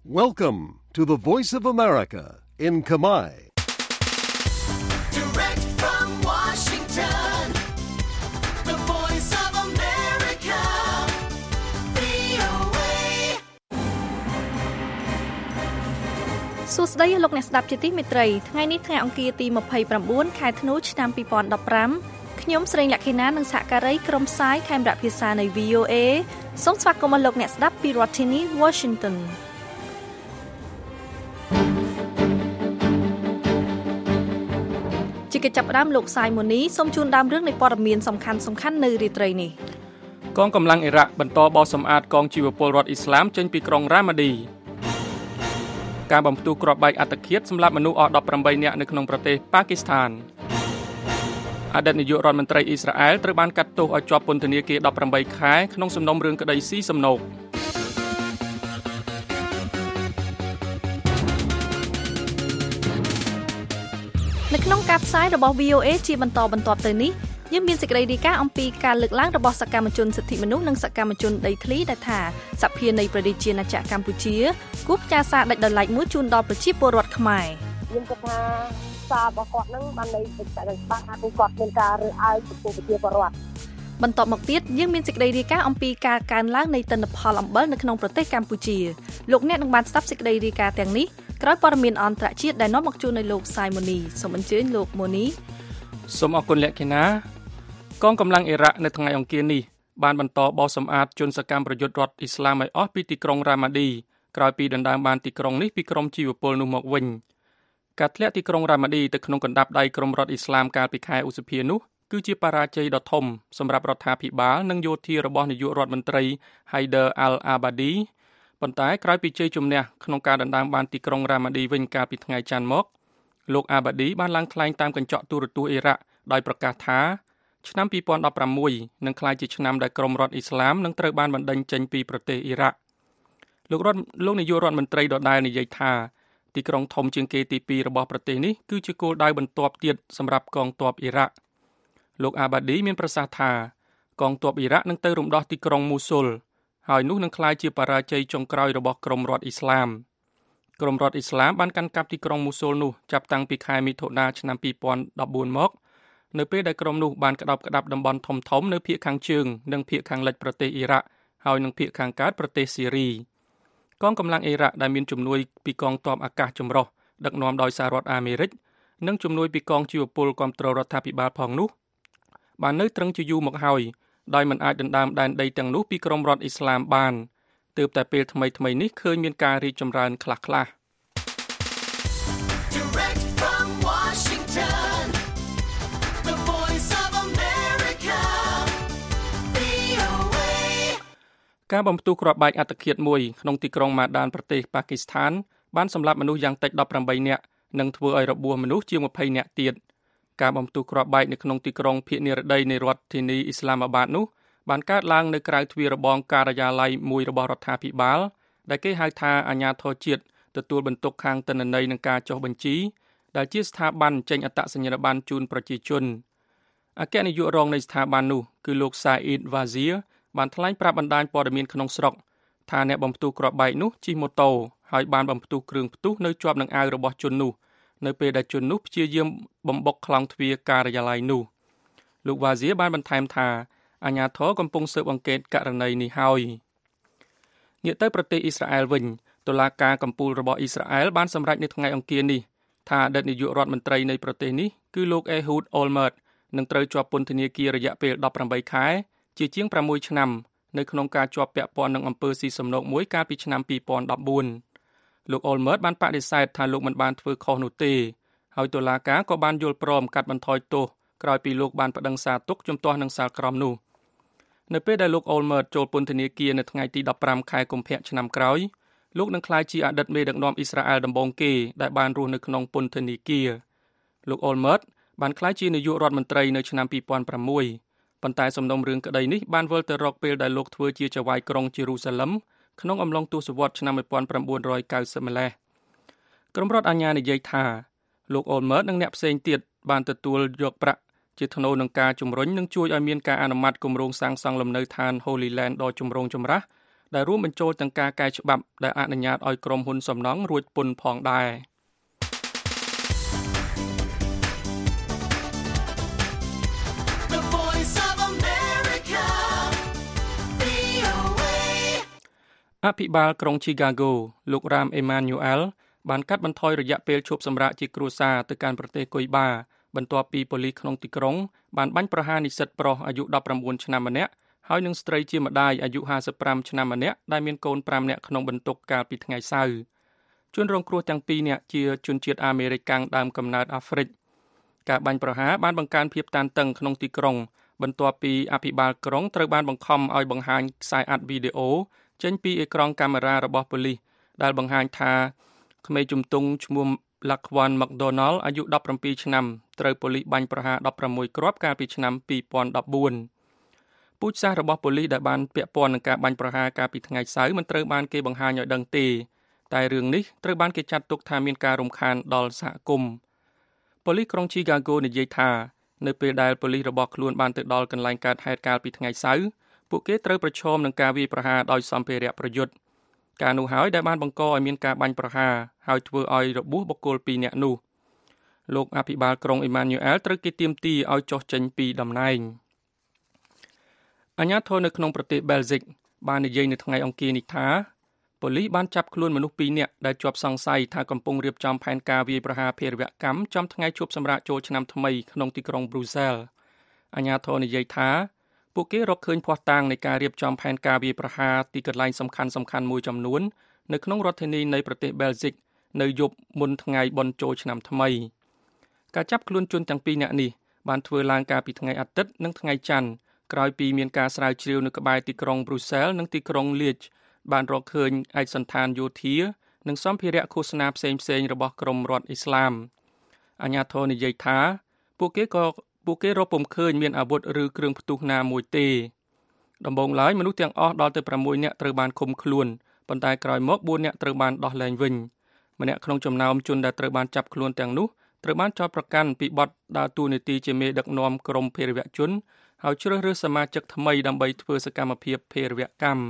Welcome to the Voice of America in Khmer. Direct from Washington, the Voice of America, VOA. សួស្តីលោកអ្នកស្ដាប់ជាទីមេត្រីថ្ងៃនេះថ្ងៃអង្គារទី29ខែធ្នូឆ្នាំ2015ខ្ញុំស្រីលក្ខិណានិងសហការីក្រុមផ្សាយខេមរៈភាសានៃ VOA សូមស្វាគមន៍លោកអ្នកស្ដាប់ពីរដ្ឋធានី Washingtonជាកិច្ចចាប់ផ្ដើមលោកសាយម៉ូនីសូមជូនដើមរឿងនៃព័ត៌មានសំខាន់នៅរាត្រីនេះកងកម្លាំងអ៊ីរ៉ាក់បន្តបោះសម្អាតកងជីវពលរដ្ឋអ៊ីស្លាមចេញពីក្រុងរ៉ាម៉ាឌីការបំផ្ទុះគ្រាប់បែកអត្តឃាតសម្រាប់មនុស្សអស់18នាក់នៅក្នុងប្រទេសប៉ាគីស្ថានអតីតនាយករដ្ឋមន្ត្រីអ៊ីស្រាអែលត្រូវបានកាត់ទោសឲ្យជាប់ពន្ធនាគារ18ខែក្នុងសំណុំរឿងក្តីស៊ីសំណូកនៅក្នុងការផ្សាយរបស់ VOA ជាបន្តបន្ទាប់ទៅនេះយើងមានសេចក្តីរាយការណ៍អំពីការលើកឡើងរបស់សកម្មជនសិទ្ធិមនុស្សនិងសកម្មជនដីធ្លីដែលថាសភានៃប្រទេសជាណាចក្រកម្ពុជាគូផ្ចាសារដាច់ដោយឡែកមួយជូនដល់ប្រជាពលរដ្ឋខ្មែរខ្ញុំគិតថាសាររបស់គាត់នឹងបាននៃវិចារច្បាស់ថាគាត់មានការរើសអើងចំពោះប្រជាពលរដ្ឋបន្តមកទៀតយើងមានសេចក្តីរាយការណ៍អំពីការកើនឡើងនៃទិន្នផលអំបិលនៅក្នុងប្រទេសកម្ពុជាលោកអ្នកនឹងបានស្ដាប់សេចក្តីរាយការណ៍ទាំងនេះក្រោយព័ត៌មានអន្តរជាតិដែលនាំមកជូននៅលោកសាយម៉ូនីសូមអញ្ជើញលោកម៉ូនីសូមអរគុណលក្ខិណាកងកម្លាំងអ៊ីរ៉ាក់នៅថ្ងៃអង្គារនេះបានបន្តបោសសម្អាតជនសកម្មប្រយុទ្ធរដ្ឋអ៊ីស្លាមឲ្យអស់ពីទីក្រុងរ៉ាម៉ាឌីក្រោយពីដណ្ដើមបានទីក្រុងនេះពីក្រុមជីវពលនោះមកវិញការធ្លាក់ទីក្រុងរ៉ាម៉ាឌីទៅក្នុងកណ្ដាប់ដៃក្រុមរដ្ឋអ៊ីស្លាមកាលពីខែឧសភានោះគឺជាបរាជ័យដ៏ធំសម្រាប់រដ្ឋាភិបាលនិងយោធារបស់នាយករដ្ឋមន្ត្រី Haider al-Abadi ប៉ុន្តែក្រោយពីជ័យជំនះក្នុងការដណ្ដើមបានទីក្រុងរ៉ាម៉ាឌីវិញកាលពីថ្ងៃច័ន្ទមកលោក Abadi បានឡើងថ្លែងតាមកញ្ចក់ទូរទស្សន៍អ៊ីរ៉ាក់ដោយប្រកាសថាឆ្នាំ2016នឹងក្លាយជាឆ្នាំដែលក្រុមរដ្ឋអ៊ីស្លាមនឹងត្រូវបានបណ្តេញចេញពីប្រទេសអ៊ីរ៉ាក់លោកនាយករដ្ឋមន្ត្រីដដែលនិយាយថាទីក្រុងធំជាងគេទី2របស់ប្រទេសនេះគឺជាគោលដៅបន្ទាប់ទៀតសម្រាប់កងទ័ពអ៊ីរ៉ាក់លោក Abadi មានប្រសាសន៍ថាកងទ័ពអ៊ីរ៉ាក់នឹងទៅរំដោះទីក្រុងមូស៊ុលហើយនោះនឹងក្លាយជាបរាជ័យចុងក្រោយរបស់ក្រុមរដ្ឋអ៊ីស្លាមក្រុមរដ្ឋអ៊ីស្លាមបានកាន់កាប់ទីក្រុងមូស៊ុលនោះចាប់តាំងពីខែមិថុនាឆ្នាំ2014មកនៅពេលដែលក្រុមនោះបានក្តាប់ក្តាប់តំបន់ធំៗនៅភាគខាងជើងនិងភាគខាងលិចប្រទេសអ៊ីរ៉ាក់ហើយនិងភាគខាងកើតប្រទេសស៊ីរីកងកម្លាំងអ៊ីរ៉ាក់ដែលមានជំនួយពីកងទ័ពអាកាសចម្រុះដឹកនាំដោយសហរដ្ឋអាមេរិកនិងជំនួយពីកងជីវពលគាំទ្ររដ្ឋាភិបាលផងនោះបាននៅត្រឹងជាយូរមកហើយដោយមិនអាចដណ្ដើមដែនដីទាំងនោះពីក្រុមរដ្ឋអ៊ីស្លាមបានទើបតែពេលថ្មីៗនេះឃើញមានការរីកចម្រើនខ្លះៗ Direct from Washington, the Voice of America, VOA. ការបំផ្ទុះគ្រាប់បែកអត្តឃាតមួយក្នុងទីក្រុងម៉ាដានប្រទេសប៉ាគីស្ថានបានសម្លាប់មនុស្សយ៉ាងតិច18នាក់និងធ្វើឲ្យរបួសមនុស្សជាង20នាក់ទៀតការបំផ្ទុះគ្រាប់បែកនៅក្នុងទីក្រុងភាគនិរតីនៃរដ្ឋធានីអ៊ីស្លាមាបាតនោះបានកើតឡើងនៅក្រៅទ្វាររបងការិយាល័យមួយរបស់រដ្ឋាភិបាលដែលគេហៅថាអាជ្ញាធរជាតិទទួលបន្ទុកខាងទិន្នន័យនិងការចុះបញ្ជីដែលជាស្ថាប័នចេញអត្តសញ្ញាណប័ណ្ណជូនប្រជាជនអគ្គនាយករងនៃស្ថាប័ននោះគឺលោកសាអ៊ីដវ៉ាស៊ីបានថ្លែងប្រាប់បណ្ដាញព័ត៌មានក្នុងស្រុកថាអ្នកបំផ្ទុះគ្រាប់បែកនោះជិះម៉ូតូហើយបានបំផ្ទុះគ្រឿងផ្ទុះនៅជាប់នឹងអាវរបស់ជននោះនៅពេលដែលជននោះព្យាយាមបំបុកខ្លោងទ្វារការិយាល័យនោះលោកវ៉ាស៊ីបានបន្ថែមថាអាជ្ញាធរកំពុងស៊ើបអង្កេតករណីនេះហើយងាកទៅប្រទេសអ៊ីស្រាអែលវិញតុលាការកំពូលរបស់អ៊ីស្រាអែលបានសម្រេចនៅថ្ងៃអង្គារនេះថាអតីតនាយករដ្ឋមន្ត្រីនៃប្រទេសនេះគឺលោកអេហ៊ូតអ៊ុលម៉ឺតនឹងត្រូវជាប់ពន្ធនាគាររយៈពេល18ខែជាជាង6ឆ្នាំនៅក្នុងការជាប់ពាក់ព័ន្ធនឹងអំពើស៊ីសំណូកមួយកាលពីឆ្នាំ2014លោកអ៊ុលម៉ឺតបានបដិសេធថាលោកមិនបានធ្វើខុសនោះទេហើយតុលាការក៏បានយល់ព្រមកាត់បន្ថយទោសក្រោយពីលោកបានប្តឹងសារទុកជំទាស់នឹងសាលក្រមនោះនៅពេលដែលលោកអ៊ុលម៉ឺតចូលពន្ធនាគារនៅថ្ងៃទី15ខែកុម្ភៈឆ្នាំក្រោយលោកនឹងក្លាយជាអតីតមេដឹកនាំអ៊ីស្រាអែលដំបូងគេដែលបានរស់នៅក្នុងពន្ធនាគារលោកអ៊ុលម៉ឺតបានក្លាយជានាយករដ្ឋមន្ត្រីនៅឆ្នាំ2006ប៉ុន្តែសំណុំរឿងក្តីនេះបានវិលទៅរកពេលដែលលោកធ្វើជាចៅហ្វាយក្រុងយេរូសាឡឹមក្នុងអំឡុងទសវត្សរ៍ឆ្នាំ1990ម្លេះក្រុមរដ្ឋអាជ្ញានិយាយថាលោកអ៊ុលម៉ឺតនិងអ្នកផ្សេងទៀតបានទទួលយកប្រាក់ជាថ្នូរនឹងការជំរុញនិងជួយឲ្យមានការអនុម័តគម្រោងសាងសង់លំនៅឋាន Holy Land ដ៏ចម្រូងចម្រាសដែលរួមបញ្ចូលទាំងការកែច្បាប់ដែលអនុញ្ញាតឲ្យក្រុមហ៊ុនសំណង់រួចពន្ធផងដែរ The Voice of America, VOA. អភិបាលក្រុង Chicago លោករ៉ាម Emanuel បានកាត់បន្ថយរយៈពេលឈប់សម្រាកជាគ្រួសារទៅកាន់ប្រទេសគុយបាបន្ទាប់ពីប៉ូលីសក្នុងទីក្រុងបានបាញ់ប្រហារនិស្សិតប្រុសអាយុ19ឆ្នាំម្នាក់ហើយនិងស្ត្រីជាម្ដាយអាយុ55ឆ្នាំម្នាក់ដែលមានកូន5នាក់ក្នុងបន្ទុកកាលពីថ្ងៃសៅរ៍ជនរងគ្រោះទាំងពីរនាក់ជាជនជាតិអាមេរិកកាំងដើមកំណើតអាហ្វ្រិកការបាញ់ប្រហារបានបង្កើនភាពតានតឹងក្នុងទីក្រុងបន្ទាប់ពីអភិបាលក្រុងត្រូវបានបង្ខំឲ្យបង្ហាញខ្សែអត្ថវីដេអូចេញពីអេក្រង់កាមេរ៉ារបស់ប៉ូលីសដែលបង្ហាញថាក្មេងជំទង់ឈ្មោះ Laquan McDonald អាយុ17ឆ្នាំត្រូវប៉ូលីសបាញ់ប្រហារ16គ្រាប់កាលពីឆ្នាំ2014 ពូជសាសន៍របស់ប៉ូលីសដែលបានពាក់ព័ន្ធនឹងការបាញ់ប្រហារកាលពីថ្ងៃសៅរ៍មិនត្រូវបានគេបង្ហាញឲ្យដឹងទេតែរឿងនេះត្រូវបានគេចាត់ទុកថាមានការរំខានដល់សហគមន៍ប៉ូលីសក្រុង Chicago និយាយថានៅពេលដែលប៉ូលីសរបស់ខ្លួនបានទៅដល់កន្លែងកើតហេតុកាលពីថ្ងៃសៅរ៍ពួកគេត្រូវប្រឈមនឹងការវាយប្រហារដោយសម្ភារៈប្រយុទ្ធការនោះហើយដែលបានបង្កឲ្យមានការបាញ់ប្រហារហើយធ្វើឲ្យរបួសបុគ្គល2នាក់នោះលោកអភិបាលក្រុង Emanuel ត្រូវគេទាមទារឲ្យចុះចេញពីតំណែងអាជ្ញាធរនៅក្នុងប្រទេសបែលហ្សិកបាននិយាយនៅថ្ងៃអង្គារនេះថាប៉ូលីសបានចាប់ខ្លួនមនុស្ស2នាក់ដែលជាប់សង្ស័យថាកំពុងរៀបចំផែនការវាយប្រហារភេរវកម្មចំថ្ងៃឈប់សម្រាកចូលឆ្នាំថ្មីក្នុងទីក្រុង Brussels អាជ្ញាធរនិយាយថាពួកគេរកឃើញភស្តុតាងនៃការរៀបចំផែនការវាយប្រហារទីកន្លែងសំខាន់ៗមួយចំនួននៅក្នុងរដ្ឋធានីនៃប្រទេសបែលហ្សិកនៅយប់មុនថ្ងៃបុណ្យចូលឆ្នាំថ្មីការចាប់ខ្លួនជនទាំងពីរនាក់នេះបានធ្វើឡើងកាលពីថ្ងៃអាទិត្យនិងថ្ងៃច័ន្ទក្រោយពីមានការស្រាវជ្រាវនៅក្បែរទីក្រុង Brussels និងទីក្រុង Liège បានរកឃើញឯកសណ្ឋានយោធានិងសម្ភារៈឃោសនាផ្សេងៗរបស់ក្រុមរដ្ឋអ៊ីស្លាមអាជ្ញាធរនិយាយថាពួកគេរកពុំឃើញមានអាវុធឬគ្រឿងផ្ទុះណាមួយទេដំបូងឡើយមនុស្សទាំងអស់ដល់ទៅ6នាក់ត្រូវបានឃុំខ្លួនប៉ុន្តែក្រោយមក4នាក់ត្រូវបានដោះលែងវិញម្នាក់ក្នុងចំណោមជនដែលត្រូវបានចាប់ខ្លួនទាំងនោះត្រូវបានចោទប្រកាន់ពីបទដើរតួនាទីជាមេដឹកនាំក្រុមភេរវជនហើយជ្រើសរើសសមាជិកថ្មីដើម្បីធ្វើសកម្មភាពភេរវកម្ម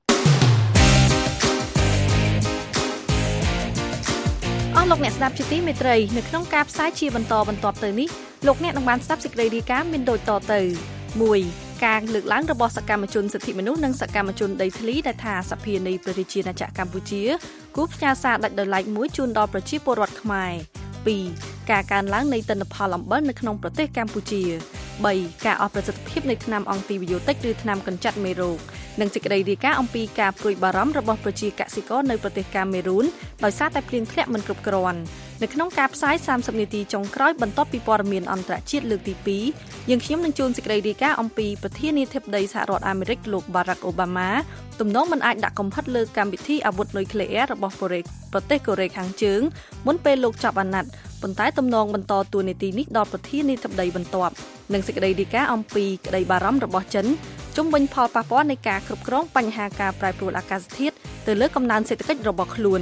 អស់លោកអ្នកស្ដាប់ជាទីមេត្រីនៅក្នុងការផ្សាយជាបន្តបន្ទាប់ទៅនេះលោកអ្នកនឹងបានស្ដាប់សេចក្តីរាយការណ៍មានដូចតទៅ 1. ការលើកឡើងរបស់សកម្មជនសិទ្ធិមនុស្សនិងសកម្មជនដីធ្លីដែលថាសភានៃប្រជាជាតិកម្ពុជាគូផ្ញើសារដាច់ដោយឡែកមួយជូនដល់ប្រជាពលរដ្ឋខ្មែរ 2. ការកើនឡើងនៃទិន្នផលអំបិលនៅក្នុងប្រទេសកម្ពុជា 3. ការអស់ប្រសិទ្ធភាពនៃថ្នាំអង់ទីវីយ៉ូទិកឬថ្នាំកម្ចាត់មេរោគនិងសេចក្តីរាយការណ៍អំពីការព្រួយបារម្ភរបស់ប្រជាកសិករនៅប្រទេសកាមេរូនដោយសារតែភ្លៀងធ្លាក់មិនគ្រប់គ្រាន់នៅក្នុងការផ្សាយ30នាទីចុងក្រោយបន្ទាប់ពីព័ត៌មានអន្តរជាតិលើកទី2យើងខ្ញុំនឹងជូនសេចក្តីរាយការណ៍អំពីប្រធានាធិបតីសហរដ្ឋអាមេរិកលោក Barack Obama ទំនងមិនអាចដាក់កំហិតលើកម្មវិធីអាវុធនុយក្លេអ៊ែររបស់ប្រទេសកូរ៉េខាងជើងមុនពេលលោកចាប់អាណត្តិប៉ុន្តែទំនងបន្តតួនាទីនេះដល់ប្រធានាធិបតីបន្ទាប់និងសេចក្តីរាយការណ៍អំពីក្តីបារម្ភរបស់ចិនជុំវិញផលប៉ះពាល់នៃការគ្រប់គ្រងបញ្ហាការប្រែប្រួលអាកាសធាតុទៅលើកំណើនសេដ្ឋកិច្ចរបស់ខ្លួន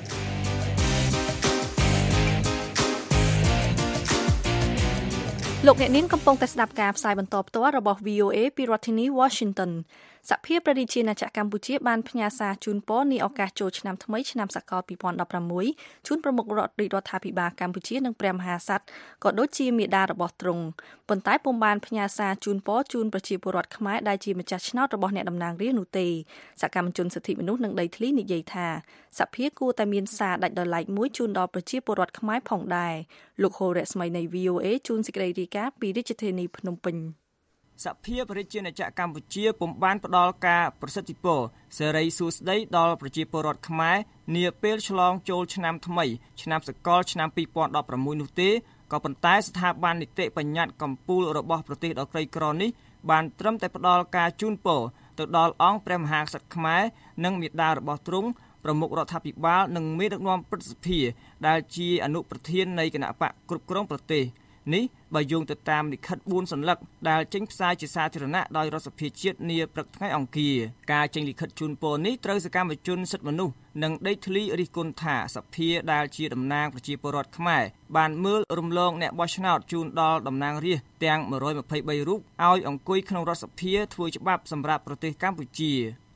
លោកអ្នកនាងកំពុងតែស្ដាប់ការផ្សាយបន្តផ្ទាល់របស់ VOA ពីរដ្ឋធានី Washington សភាប្រជាជាតិកម្ពុជាបានផ្ញើសារជូនពរនាឱកាសចូលឆ្នាំថ្មីឆ្នាំសកល2016ជូនប្រមុខរដ្ឋាភិបាលកម្ពុជានិងព្រះមហាក្សត្រក៏ដូចជាមាតារបស់ទ្រង់ប៉ុន្តែពុំបានផ្ញើសារជូនពរជូនប្រជាពលរដ្ឋខ្មែរដែលជាម្ចាស់ឆ្នោតរបស់អ្នកតំណាងរាស្ត្រនោះទេសកម្មជនសិទ្ធិមនុស្សនិងដីធ្លីនិយាយថាសភាគួរតែមានសារដាច់ដោយឡែកមួយជូនដល់ប្រជាពលរដ្ឋខ្មែរផងដែរលោកហូរ៉េស្មីនៃ VOA ជូនសេចក្តីរាយការណ៍ពីរាជធានីភ្នំពេញសភាប្រជាជាតិកម្ពុជាពុំបានផ្ដល់ការប្រសិទ្ធិពរសេរីសួស្តីដល់ប្រជាពលរដ្ឋខ្មែរនាពេលឆ្លងចូលឆ្នាំថ្មីឆ្នាំសកលឆ្នាំ2016នោះទេក៏ប៉ុន្តែស្ថាប័ននីតិបញ្ញត្តិកម្ពុជារបស់ប្រទេសដ៏ក្រីក្រនេះបានត្រឹមតែផ្ដល់ការជូនពរទៅដល់អង្គព្រះមហាក្សត្រខ្មែរនិងមាតារបស់ទ្រង់ប្រមុខរដ្ឋាភិបាលនិងមេដឹកនាំព្រឹទ្ធសភាដែលជាអនុប្រធាននៃគណៈបកគ្រប់គ្រងប្រទេសនេះបើយោងទៅតាមលិខិត4សន្លឹកដែលចេញផ្សាយជាសាធារណៈដោយរដ្ឋសភាជាតិនាព្រឹកថ្ងៃអង្គារការចេញលិខិតជូនពរនេះត្រូវសកម្មជនសិទ្ធិមនុស្សនិងដីធ្លីរិះគន់ថាសភាដែលជាតំណាងប្រជាពលរដ្ឋខ្មែរបានមើលរំលងអ្នកបោះឆ្នោតជូនដល់តំណាងរាស្ត្រទាំង123រូបឲ្យអង្គុយក្នុងរដ្ឋសភាធ្វើច្បាប់សម្រាប់ប្រទេសកម្ពុជា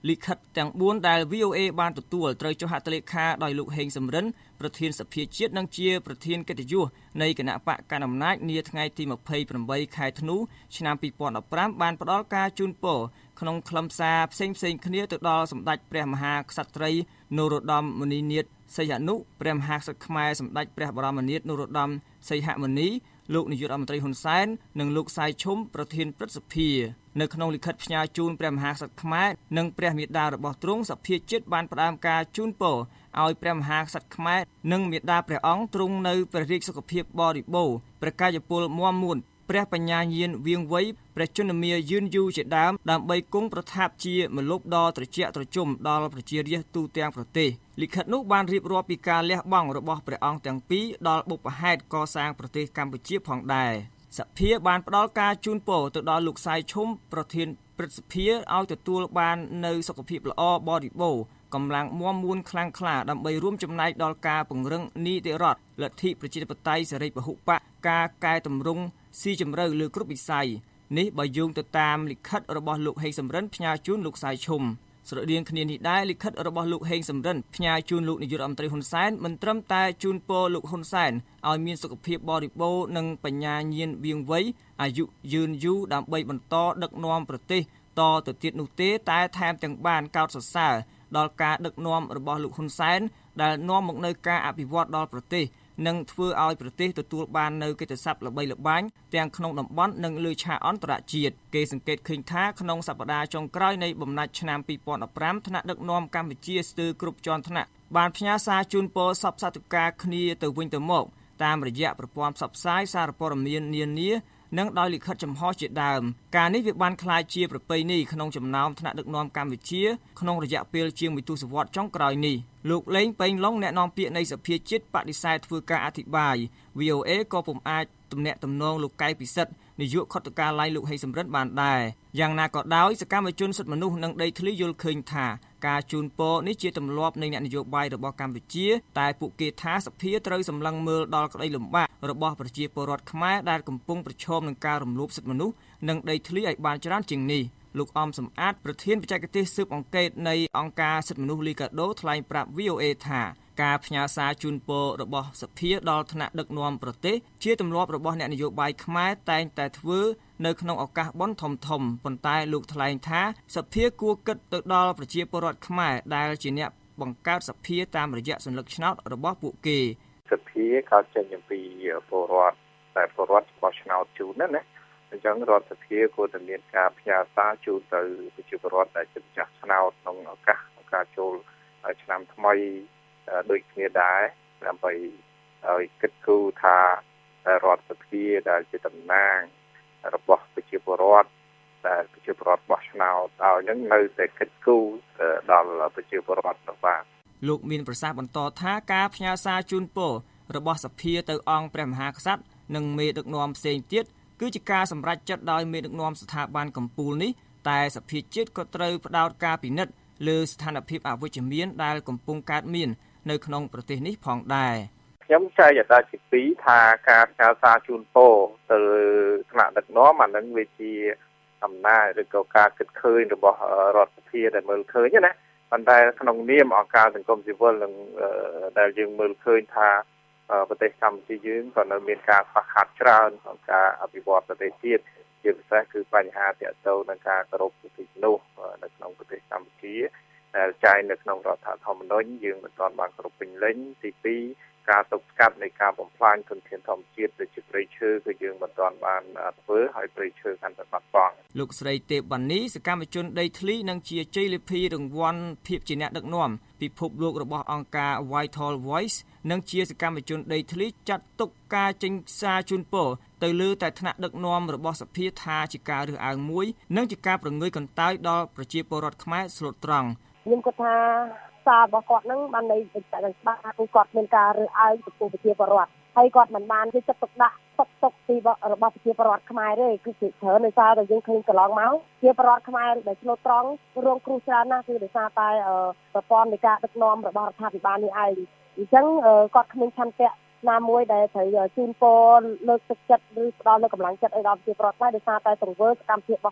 លិខិតទាំង4ដែល VOA បានទទួលត្រូវចុះហត្ថលេខាដោយលោកហេងសំរិនប្រធានសភាជាតិនិងជាប្រធានកិត្តិយសនៃគណៈបកកណ្ដាលអំណាចនាថ្ងៃទី28ខែធ្នូឆ្នាំ2015បានផ្ដល់ការជូនពរក្នុងខ្លឹមសារផ្សេងៗគ្នាទៅដល់សម្ដេចព្រះមហាក្សត្រីនរោត្តមមុនិនាថសីហនុព្រះមហាក្សត្រខ្មែរសម្ដេចព្រះបរមនាថនរោត្តមសីហមុនីលោកនាយករដ្ឋមន្ត្រីហ៊ុនសែននិងលោកសៃឈុំប្រធានព្រឹទ្ធសភានៅក្នុងលិខិតផ្ញើជូនព្រះមហាក្សត្រខ្មែរនិងព្រះមាតារបស់ទ្រង់សភាជាតិបានផ្ដើមការជូនពរឲ្យព្រះមហាក្សត្រខ្មែរនិងមាតាព្រះអង្គទ្រង់នៅព្រះរាជសុខភាពបរិបូរណ៍ព្រះកាយពលមាំមួនព្រះបញ្ញាញាណវាងវៃព្រះជន្មាយឺនយូរជាដើមដើម្បីគង់ប្រថាប់ជាម្លប់ដ៏ត្រជាក់ត្រជុំដល់ប្រជារាស្ត្រទូទាំងប្រទេសលិខិតនោះបានរៀបរាប់ពីការលះបង់របស់ព្រះអង្គទាំងពីរដល់បុព្វហេតុកសាងប្រទេសកម្ពុជាផងដែរសភាបានផ្ដល់ការជូនពរទៅដល់លោកសៃឈុំប្រធានព្រឹទ្ធសភាឲ្យទទួលបាននៅសុខភាពល្អបរិបូរណ៍កម្លាំងមាំមួនខ្លាំងក្លាដើម្បីរួមចំណែកដល់ការពង្រឹងនីតិរដ្ឋលទ្ធិប្រជាធិបតេយ្យសេរីពហុបកការកែតម្រង់ស៊ីជម្រៅលើគ្រប់វិស័យនេះបើយោងទៅតាមលិខិតរបស់លោកហេងសំរិនផ្ញើជូនលោកសៃឈុំស្រដៀងគ្នានេះដែរលិខិតរបស់លោកហេងសំរិនផ្ញើជូនលោកនាយករដ្ឋមន្ត្រីហ៊ុនសែនមិនត្រឹមតែជូនពរលោកហ៊ុនសែនឲ្យមានសុខភាពបរិបូរណ៍និងបញ្ញាញាណវាងវៃអាយុយឺនយូរដើម្បីបន្តដឹកនាំប្រទេសតទៅទៀតនោះទេតែថែមទាំងបានកោតសរសើរដល់ការដឹកនាំរបស់លោកហ៊ុនសែនដែលនាំមកនូវការអភិវឌ្ឍដល់ប្រទេសនិងធ្វើឲ្យប្រទេសទទួលបាននូវកិត្តិស័ព្ទល្បីល្បាញទាំងក្នុងតំបន់និងលើឆាកអន្តរជាតិគេសង្កេតឃើញថាក្នុងសប្តាហ៍ចុងក្រោយនៃបំណាច់ឆ្នាំ2015ថ្នាក់ដឹកនាំកម្ពុជាស្ទើរគ្រប់ជាន់ថ្នាក់បានផ្ញើសារជូនពរសពសតុការគ្នាទៅវិញទៅមកតាមរយៈប្រព័ន្ធផ្សព្វផ្សាយសារព័ត៌មាននានានិងដោយលិខិតចំហជាដើមការនេះវាបានក្លាយជាប្រពៃណីក្នុងចំណោមថ្នាក់ដឹកនាំកម្ពុជាក្នុងរយៈពេលជាង1ទសវត្សរ៍ចុងក្រោយនេះលោកលេងប៉េងឡុងអ្នកនាំពាក្យនៃសភាជាតិបដិសេធធ្វើការអធិប្បាយ VOA ក៏ពុំអាចទំនាក់ទំនងលោកកែពិសិដ្ឋនាយកខុទ្ទកាល័យលោកហេងសំរិនបានដែរយ៉ាងណាក៏ដោយសកម្មជនសិទ្ធិមនុស្សនិងដីធ្លីយល់ឃើញថាការជូនពរនេះជាទម្លាប់នៃអ្នកនយោបាយរបស់កម្ពុជាតែពួកគេថាសភាត្រូវសម្លឹងមើលដល់ក្តីលំបាករបស់ប្រជាពលរដ្ឋខ្មែរដែលកំពុងប្រឈមនឹងការរំលោភសិទ្ធិមនុស្សនិងដីធ្លីឲ្យបានច្រើនជាងនេះលោកអំសំអាតប្រធានបច្ចេកទេសស៊ើបអង្កេតនៃអង្គការសិទ្ធិមនុស្សលីកាដូថ្លែងប្រាប់ VOA ថាការផ្ញើសារជូនពររបស់សភាដល់ថ្នាក់ដឹកនាំប្រទេសជាទម្លាប់របស់អ្នកនយោបាយខ្មែរតែងតែធ្វើនៅក្នុងឱកាសបុណ្យធំៗប៉ុន្តែលោកថ្លែងថាសភាគួរគិតទៅដល់ប្រជាពលរដ្ឋខ្មែរដែលជាអ្នកបង្កើតសភាតាមរយៈសញ្ញាឆ្នោតរបស់ពួកគេសភាកើតចេញពីពលរដ្ឋតែពលរដ្ឋបោះឆ្នោតជូនណាអញ្ចឹងរដ្ឋសភាគួរតែមានការផ្ញើសារជូនទៅប្រជាពលរដ្ឋដែលជាម្ចាស់ឆ្នោតក្នុងឱកាសការចូលឆ្នាំថ្មីដូចគ្នាដែរដើម្បីឲ្យគិតគូរថារដ្ឋសភាដែលជាតំណាងរបស់ប្រជាពលរដ្ឋដែលប្រជាពលរដ្ឋបោះឆ្នោតឲ្យនឹងនៅតែគិតគូរដល់ប្រជាពលរដ្ឋនោះបាទលោកមានប្រសាសន៍បន្តថាការផ្ញើសារជូនពររបស់សភាទៅអង្គព្រះមហាក្សត្រនិងមេដឹកនាំផ្សេងទៀតគឺជាការសម្រេចចិត្តដោយមេដឹកនាំស្ថាប័នកម្ពុជានេះតែសភាជាតិក៏ត្រូវផ្ដោតការពិនិត្យលើស្ថានភាពអវិជ្ជមានដែលកំពុងកើតមាននៅក្នុងប្រទេសនេះផងដែរខ្ញុំចែកអត្រាជា2ថាការផ្ញើសារជូនពរទៅថ្នាក់ដឹកនាំអានឹងវាជាអំណាចឬក៏ការគិតឃើញរបស់រដ្ឋសភាដែលមើលឃើញណាប៉ុន្តែក្នុងនាមអង្គការសង្គមស៊ីវិលនឹងដែលយើងមើលឃើញថាប្រទេសកម្ពុជាយើងក៏នៅមានការខ្វះខាតច្រើនក្នុងការអភិវឌ្ឍប្រទេសជាតិជាពិសេសគឺបញ្ហាទាក់ទងនឹងការគោរពសិទ្ធិមនុស្សនៅក្នុងប្រទេសកម្ពុជាដែលចែងនៅក្នុងរដ្ឋធម្មនុញ្ញយើងមិនទាន់បានគ្រប់ពេញលេញទី2ការទប់ស្កាត់នៃការបំផ្លាញធនធានធម្មជាតិដូចជាព្រៃឈើគឺយើងមិនទាន់បានធ្វើឲ្យព្រៃឈើកាន់តែបាត់បង់លោកស្រីទេពវណ្ណីសកម្មជនដីធ្លីនិងជាជ័យលាភីរង្វាន់ភាពជាអ្នកដឹកនាំពិភពលោករបស់អង្គការ Vital Voice និងជាសកម្មជនដីធ្លីចាត់ទុកការចេញសារជូនពរទៅលើតែថ្នាក់ដឹកនាំរបស់សភាថាជាការរើសអើងមួយនិងជាការប្រងើយកន្តើយដល់ប្រជាពលរដ្ឋខ្មែរស្លូតត្រង់ខ្ញុំគិតថាសាររបស់គាត់នឹងបានន័យតែច្បាស់ថាគាត់មានការរើសអើងចំពោះប្រជាពលរដ្ឋហើយគាត់មិនបានជាចិត្តទុកដាក់ទុកពីរបស់ប្រជាពលរដ្ឋខ្មែរទេគឺជាច្រើនដោយសារតែយើងឃើញកន្លងមកជាពលរដ្ឋខ្មែរដែលស្លូតត្រង់រងគ្រោះច្រើនណាស់គឺដោយសារតែប្រព័ន្ធនៃការដឹកនាំរបស់រដ្ឋាភិបាលនេះឯងអញ្ចឹងគាត់គ្មានឆន្ទៈណាមួយដែលត្រូវជូនពរលើកទឹកចិត្តឬផ្ដល់នូវកម្លាំងចិត្តឲ្យដល់ប្រជាពលរដ្ឋខ្មែរដោយសារតែទង្វើសកម្មភាពរបស់គាត់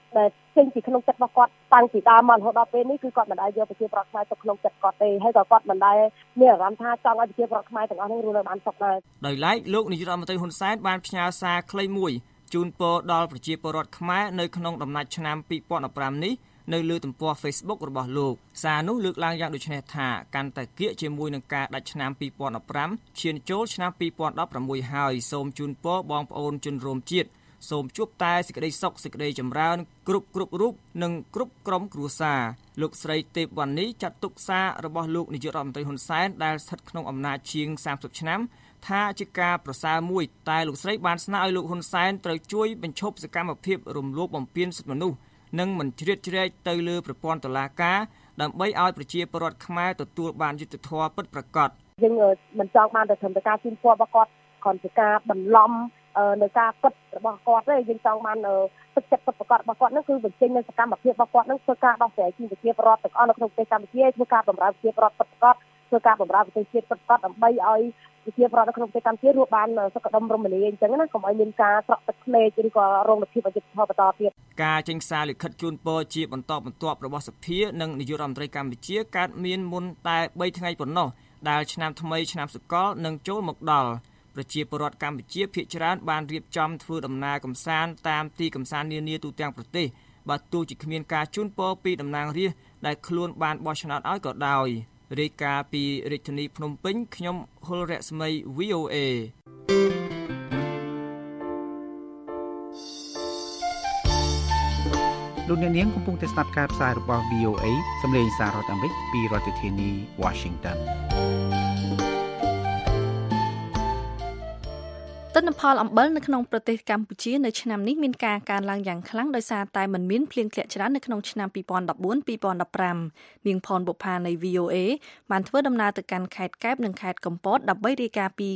ដែលចេញពីក្នុងចិត្តរបស់គាត់តាំងពីដើមមករហូតដល់ពេលនេះគឺគាត់មិនដែលយកប្រជាប្រដ្ឋខ្មែរទៅក្នុងចិត្តគាត់ទេហើយក៏គាត់មិនដែលមានអារម្មណ៍ថាចង់ឲ្យប្រជាប្រដ្ឋខ្មែរទាំងអស់នោះរស់នៅបានសុខដែរដោយឡែកលោកនាយករដ្ឋមន្ត្រីហ៊ុនសែនបានផ្ញើសារខ្លីមួយជូនពរដល់ប្រជាពលរដ្ឋខ្មែរនៅក្នុងដំណាច់ឆ្នាំ2015នេះនៅលើទំព័រ Facebook របស់លោកសារនោះលើកឡើងយ៉ាងដូចនេះថាកាន់តែគៀកជាមួយនឹងការដាច់ឆ្នាំ2015ឈានចូលឆ្នាំ2016ហើយសូមជូនពរបងប្អូនជនរួមជាតិសូមជួបតែសេចក្តីសុខសេចក្តីចម្រើនគ្រប់រូបនិងគ្រប់ក្រុមគ្រួសារលោកស្រីទេពវណ្ណីចាត់ទុកសាររបស់លោកនាយករដ្ឋមន្ត្រីហ៊ុនសែនដែលស្ថិតក្នុងអំណាចជាង30ឆ្នាំថាជាការប្រសើរមួយតែលោកស្រីបានស្នើឲ្យលោកហ៊ុនសែនត្រូវជួយបញ្ឈប់សកម្មភាពរំលោភបំពានសិទ្ធិមនុស្សនិងមិនជ្រៀតជ្រែកទៅលើប្រព័ន្ធតុលាការដើម្បីឲ្យប្រជាពលរដ្ឋខ្មែរទទួលបានយុត្តិធម៌ពិតប្រាកដយើងមិនចង់បានតែត្រឹមតែការជូនពររបស់គាត់គ្រាន់តែការបន្លំនៅការពិតរបស់គាត់ទេយើងចង់បានទឹកចិត្តពិតប្រាកដរបស់គាត់នឹងគឺបញ្ចេញនៅសកម្មភាពរបស់គាត់នឹងធ្វើការដោះស្រាយជីវភាពរដ្ឋទាំងអស់នៅក្នុងប្រទេសកម្ពុជាធ្វើការបម្រើប្រជាពលរដ្ឋពិតប្រាកដធ្វើការបម្រើប្រទេសជាតិពិតប្រាកដដើម្បីឲ្យប្រជាពលរដ្ឋនៅក្នុងប្រទេសកម្ពុជារស់បានសុខដុមរមនាអញ្ចឹងណាកុំឲ្យមានការស្រក់ទឹកភ្នែកឬក៏រងភាពអយុត្តិធម៌បន្តទៀតការចេញសារលិខិតជូនពរជាបន្តបន្ទាប់របស់សភានិងនាយករដ្ឋមន្ត្រីកម្ពុជាកើតមានមុនតែ3ថ្ងៃប៉ុណ្ណោះដែលឆ្នាំថ្មីឆ្នាំសកលនឹងចូលមកដល់ប្រជាពលរដ្ឋកម្ពុជាភាគច្រើនបានរៀបចំធ្វើដំណើរកម្សាន្តតាមទីកម្សាន្តនានាទូទាំងប្រទេសបើទោះជាគ្មានការជូនពរពីតំណាងរាស្ត្រដែលខ្លួនបានបោះឆ្នោតឲ្យក៏ដោយរាយការណ៍ពីរាជធានីភ្នំពេញខ្ញុំហុលរស្មី VOA លោកអ្នកនាងកំពុងតែស្ដាប់ការផ្សាយរបស់ VOA សម្លេងសាររដ្ឋអាមេរិកពីរដ្ឋធានី Washington ទិន្នផលអំបិលនៅក្នុងប្រទេសកម្ពុជានៅឆ្នាំនេះមានការកើនឡើងយ៉ាងខ្លាំងដោយសារតែមិនមានភ្លៀងធ្លាក់ច្រើននៅក្នុងឆ្នាំ2014-2015នាងផនបុប្ផានៃ VOA បានធ្វើដំណើរទៅកាន់ខេត្តកែបនិងខេត្តកំពតដើម្បីរាយការណ៍ពី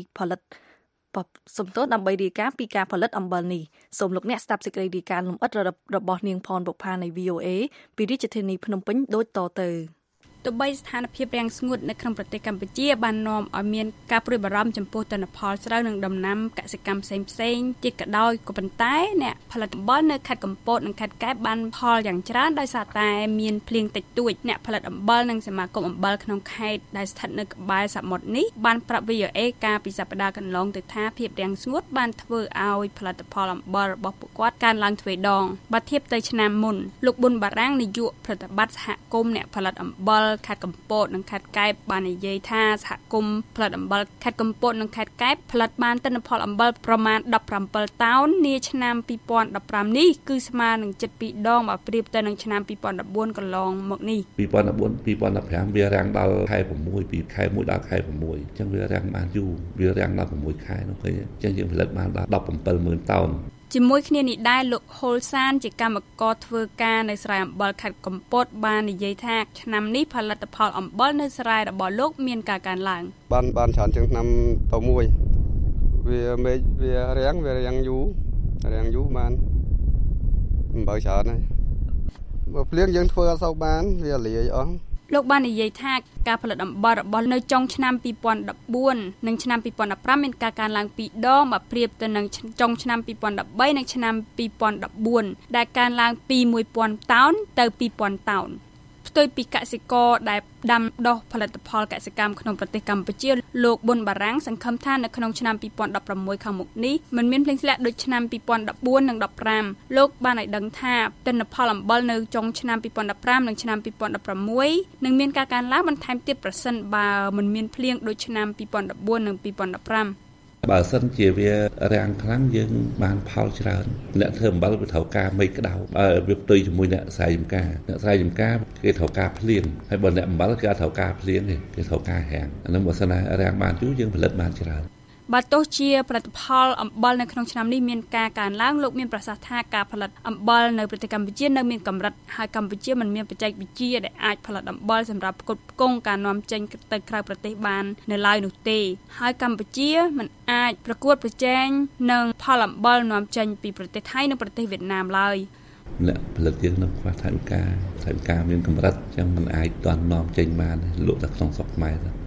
ការផលិតអំបិលនេះសូមលោកអ្នកស្ដាប់សេចក្តីរាយការណ៍លម្អិតរបស់នាងផនបុប្ផានៃ VOA ពីរាជធានីភ្នំពេញដូចតទៅទោះបីស្ថានភាពរាំងស្ងួតនៅក្នុងប្រទេសកម្ពុជាបាននាំឲ្យមានការព្រួយបារម្ភចំពោះទិន្នផលស្រូវនិងដំណាំកសិកម្មផ្សេងៗទៀតក៏ដោយក៏ប៉ុន្តែអ្នកផលិតអំបិលនៅខេត្តកំពតនិងខេត្តកែបបានផលយ៉ាងច្រើនដោយសារតែមានភ្លៀងតិចតួចអ្នកផលិតអំបិលនិងសមាគមអំបិលក្នុងខេត្តដែលស្ថិតនៅក្បែរសមុទ្រនេះបានប្រាប់ VOA កាលពីសប្តាហ៍កន្លងទៅថាភាពរាំងស្ងួតបានធ្វើឲ្យផលិតផលអំបិលរបស់ពួកគាត់កើនឡើងទ្វេដងបើធៀបទៅឆ្នាំមុនលោកប៊ុនបារាំងនាយកប្រតិបត្តិសហគមន៍អ្នកផលិតអំបិលខេត្តកំពតនិងខេត្តកែបបាននិយាយថាសហគមន៍ផលិតអំបិលខេត្តកំពតនិងខេត្តកែបផលិតបានទិន្នផលអំបិលប្រមាណ17តោននាឆ្នាំ2015នេះគឺស្មើនឹងជិត2ដងបើប្រៀបទៅនឹងឆ្នាំ2014កន្លងមកនេះ 2014-2015វារាំងដល់ខែ6ពីខែ1ដល់ខែ6អញ្ចឹងវារាំងបានយូរវារាំងដល់6ខែនោះឃើញអញ្ចឹងយើងផលិតបានដល់ 170,000 តោនជាមួយគ្នានេះដែរលោកហ៊ុលសានជាកម្មករធ្វើការនៅស្រែអំបិលខេត្តកំពតបាននិយាយថាឆ្នាំនេះផលិតផលអំបិលនៅស្រែរបស់លោកមានការកើនឡើងបានច្រើនជាងឆ្នាំទៅមួយវារាំងយូរបានអំបិលច្រើនហើយបើភ្លៀងយើងធ្វើអត់សូវបានវាលាយអស់លោកបាននិយាយថាការផលិតអំបិលរបស់នៅចុងឆ្នាំ2014និងឆ្នាំ2015មានការកើនឡើង2ដងបើប្រៀបទៅនឹងចុងឆ្នាំ2013និងឆ្នាំ2014ដែលកើនឡើងពី 1,000 តោនទៅ 2,000 តោនផ្ទុយពីកសិករដែលដាំដុះផលិតផលកសិកម្មក្នុងប្រទេសកម្ពុជាលោកប៊ុនបារាំងសង្ឃឹមថានៅក្នុងឆ្នាំ2016ខាងមុខនេះមិនមានភ្លៀងធ្លាក់ដូចឆ្នាំ2014និង15លោកបានឲ្យដឹងថាទិន្នផលអំបិលនៅចុងឆ្នាំ2015និងឆ្នាំ2016នឹងមានការកើនឡើងបន្ថែមទៀតប្រសិនបើមិនមានភ្លៀងដូចឆ្នាំ2014និង2015 បើសិនជាវារាំងខ្លាំងយើងបានផលច្រើនអ្នកធ្វើអំបិលវាត្រូវការមេឃក្តៅបើវាផ្ទុយជាមួយអ្នកស្រែចម្ការគេត្រូវការភ្លៀងហើយបើអ្នកអំបិលគេអត់ត្រូវការភ្លៀងទេគេត្រូវការរាំងអានោះបើសិនណារាំងបានយូរយើងផលិតបានច្រើនបើទោះជាផលិតផលអំបិលនៅក្នុងឆ្នាំនេះមានការកើនឡើងលោកមានប្រសាសន៍ថាការផលិតអំបិលនៅប្រទេសកម្ពុជានៅមានកម្រិតហើយកម្ពុជាមិនមានបច្ចេកវិទ្យាដែលអាចផលិតអំបិលសម្រាប់ផ្គត់ផ្គង់ការនាំចេញទៅក្រៅប្រទេសបាននៅឡើយនោះទេហើយកម្ពុជាមិនអាចប្រកួតប្រជែងនឹងផលអំបិលនាំចេញពីប្រទេសថៃនិងប្រទេសវៀតណាមឡើយអ្នកផលិតយើងនៅខ្វះថវិកាមានកម្រិតអញ្ចឹងមិនអាចទាន់នាំចេញបានលក់ទៅក្នុងស្រុកខ្មែរទេ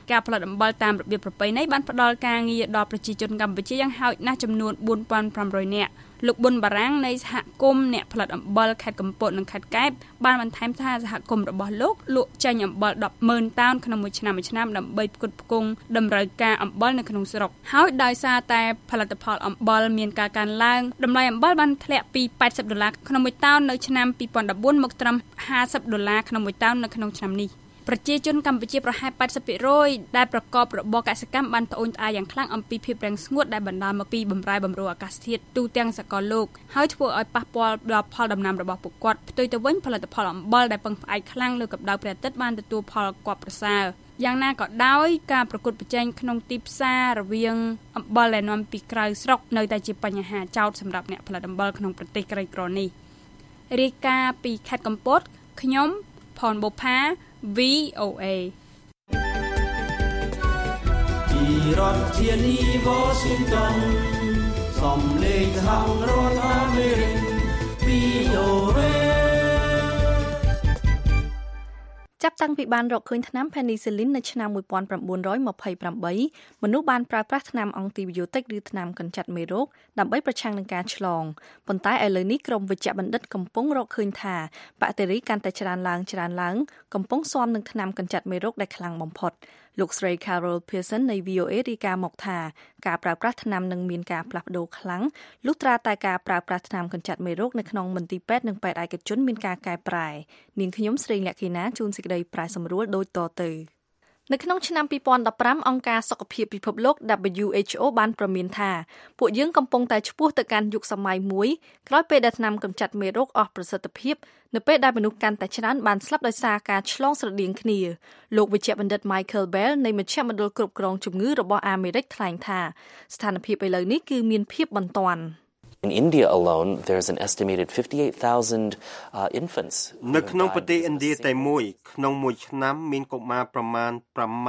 ការផលិតអំបិលតាមរបៀបប្រពៃណីបានផ្ដល់ការងារដល់ប្រជាជនកម្ពុជាយ៉ាងហោចណាស់ចំនួន 4,500 នាក់លោកប៊ុនបារាំងនៃសហគមន៍អ្នកផលិតអំបិលខេត្តកំពតនិងខេត្តកែបបានបន្ថែមថាសហគមន៍របស់លោកលក់ចេញអំបិល 10,000 តោនក្នុងមួយឆ្នាំដើម្បីផ្គត់ផ្គង់តម្រូវការអំបិលនៅក្នុងស្រុកហើយដោយសារតែផលិតផលអំបិលមានការកើនឡើងតម្លៃអំបិលបានធ្លាក់ពី$80ក្នុងមួយតោននៅឆ្នាំ2014មកត្រឹម$50ក្នុងមួយតោននៅក្នុងឆ្នាំនេះប្រជាជនកម្ពុជាប្រហែល 80% ដែលប្រកបរបរកសិកម្មបានត្អូញត្អែរយ៉ាងខ្លាំងអំពីភាពរាំងស្ងួតដែលបណ្ដាលមកពីបម្រែបម្រួលអាកាសធាតុទូទាំងសកលលោកហើយធ្វើឲ្យប៉ះពាល់ដល់ផលដំណាំរបស់ពួកគាត់ផ្ទុយទៅវិញផលិតផលអំបិលដែលពឹងផ្អែកខ្លាំងលើកម្ដៅព្រះអាទិត្យបានទទួលផលគាប់ប្រសើរយ៉ាងណាក៏ដោយការប្រកួតប្រជែងក្នុងទីផ្សាររវាងអំបិលដែលនាំពីក្រៅស្រុកនៅតែជាបញ្ហាចោទសម្រាប់អ្នកផលិតអំបិលក្នុងប្រទេសក្រីក្រនេះរាយការណ៍ពីខេត្តកំពតខ្ញុំផនបូផាVOA ពីរដ្ឋធានី Washington សំឡេងសហរដ្ឋអាមេរិក VOA ចាប់តាំងពីបានរកឃើញថ្នាំ Penicillin នៅឆ្នាំ1928 មនុស្សបានប្រើប្រាស់ថ្នាំអង់ទីប៊ីយោទិកឬថ្នាំកម្ចាត់មេរោគដើម្បីប្រឆាំងនឹងការឆ្លងប៉ុន្តែឥឡូវនេះក្រុមវិជ្ជបណ្ឌិតកំពុងរកឃើញថាបាក់តេរីកាន់តែច្រើនឡើងកំពុងស៊ាំនឹងថ្នាំកម្ចាត់មេរោគដែលខ្លាំងបំផុតលោកស្រី Carol Pearson នៃ VOA រាយការណ៍មកថាការប្រើប្រាស់ថ្នាំនឹងមានការផ្លាស់ប្ដូរខ្លាំងលុះត្រាតែការប្រើប្រាស់ថ្នាំកម្ចាត់មេរោគនៅក្នុងមន្ទីរពេទ្យនិងពេទ្យឯកជនមានការកែប្រែនាងខ្ញុំស្រីលក្ខិណាជួនសេចក្តីប្រែសម្រួលដូចតទៅនៅក្នុងឆ្នាំ2015អង្គការសុខភាពពិភពលោក WHO បានប្រមានថាពួកយើងកំពុងតែឆ្ពោះទៅកាន់យុគសម័យមួយក្រោយពេលដែលថ្នាំកម្ចាត់មេរោគអស់ប្រសិទ្ធភាពនៅពេលដែលមនុស្សកាន់តែច្រើនបានស្លាប់ដោយសារការឆ្លងស្រដៀងគ្នាលោកវិជ្ជបណ្ឌិត Michael Bell នៃមជ្ឈមណ្ឌលគ្រប់គ្រងជំងឺរបស់អាមេរិកថ្លែងថាស្ថានភាពឥឡូវនេះគឺមានភាពបន្ទាន់ In India alone, there's an estimated 58,000 infants. នៅក្នុងប្រទេសឥណ្ឌាតែមួយក្នុងមួយឆ្នាំមានកុមារប្រមាណ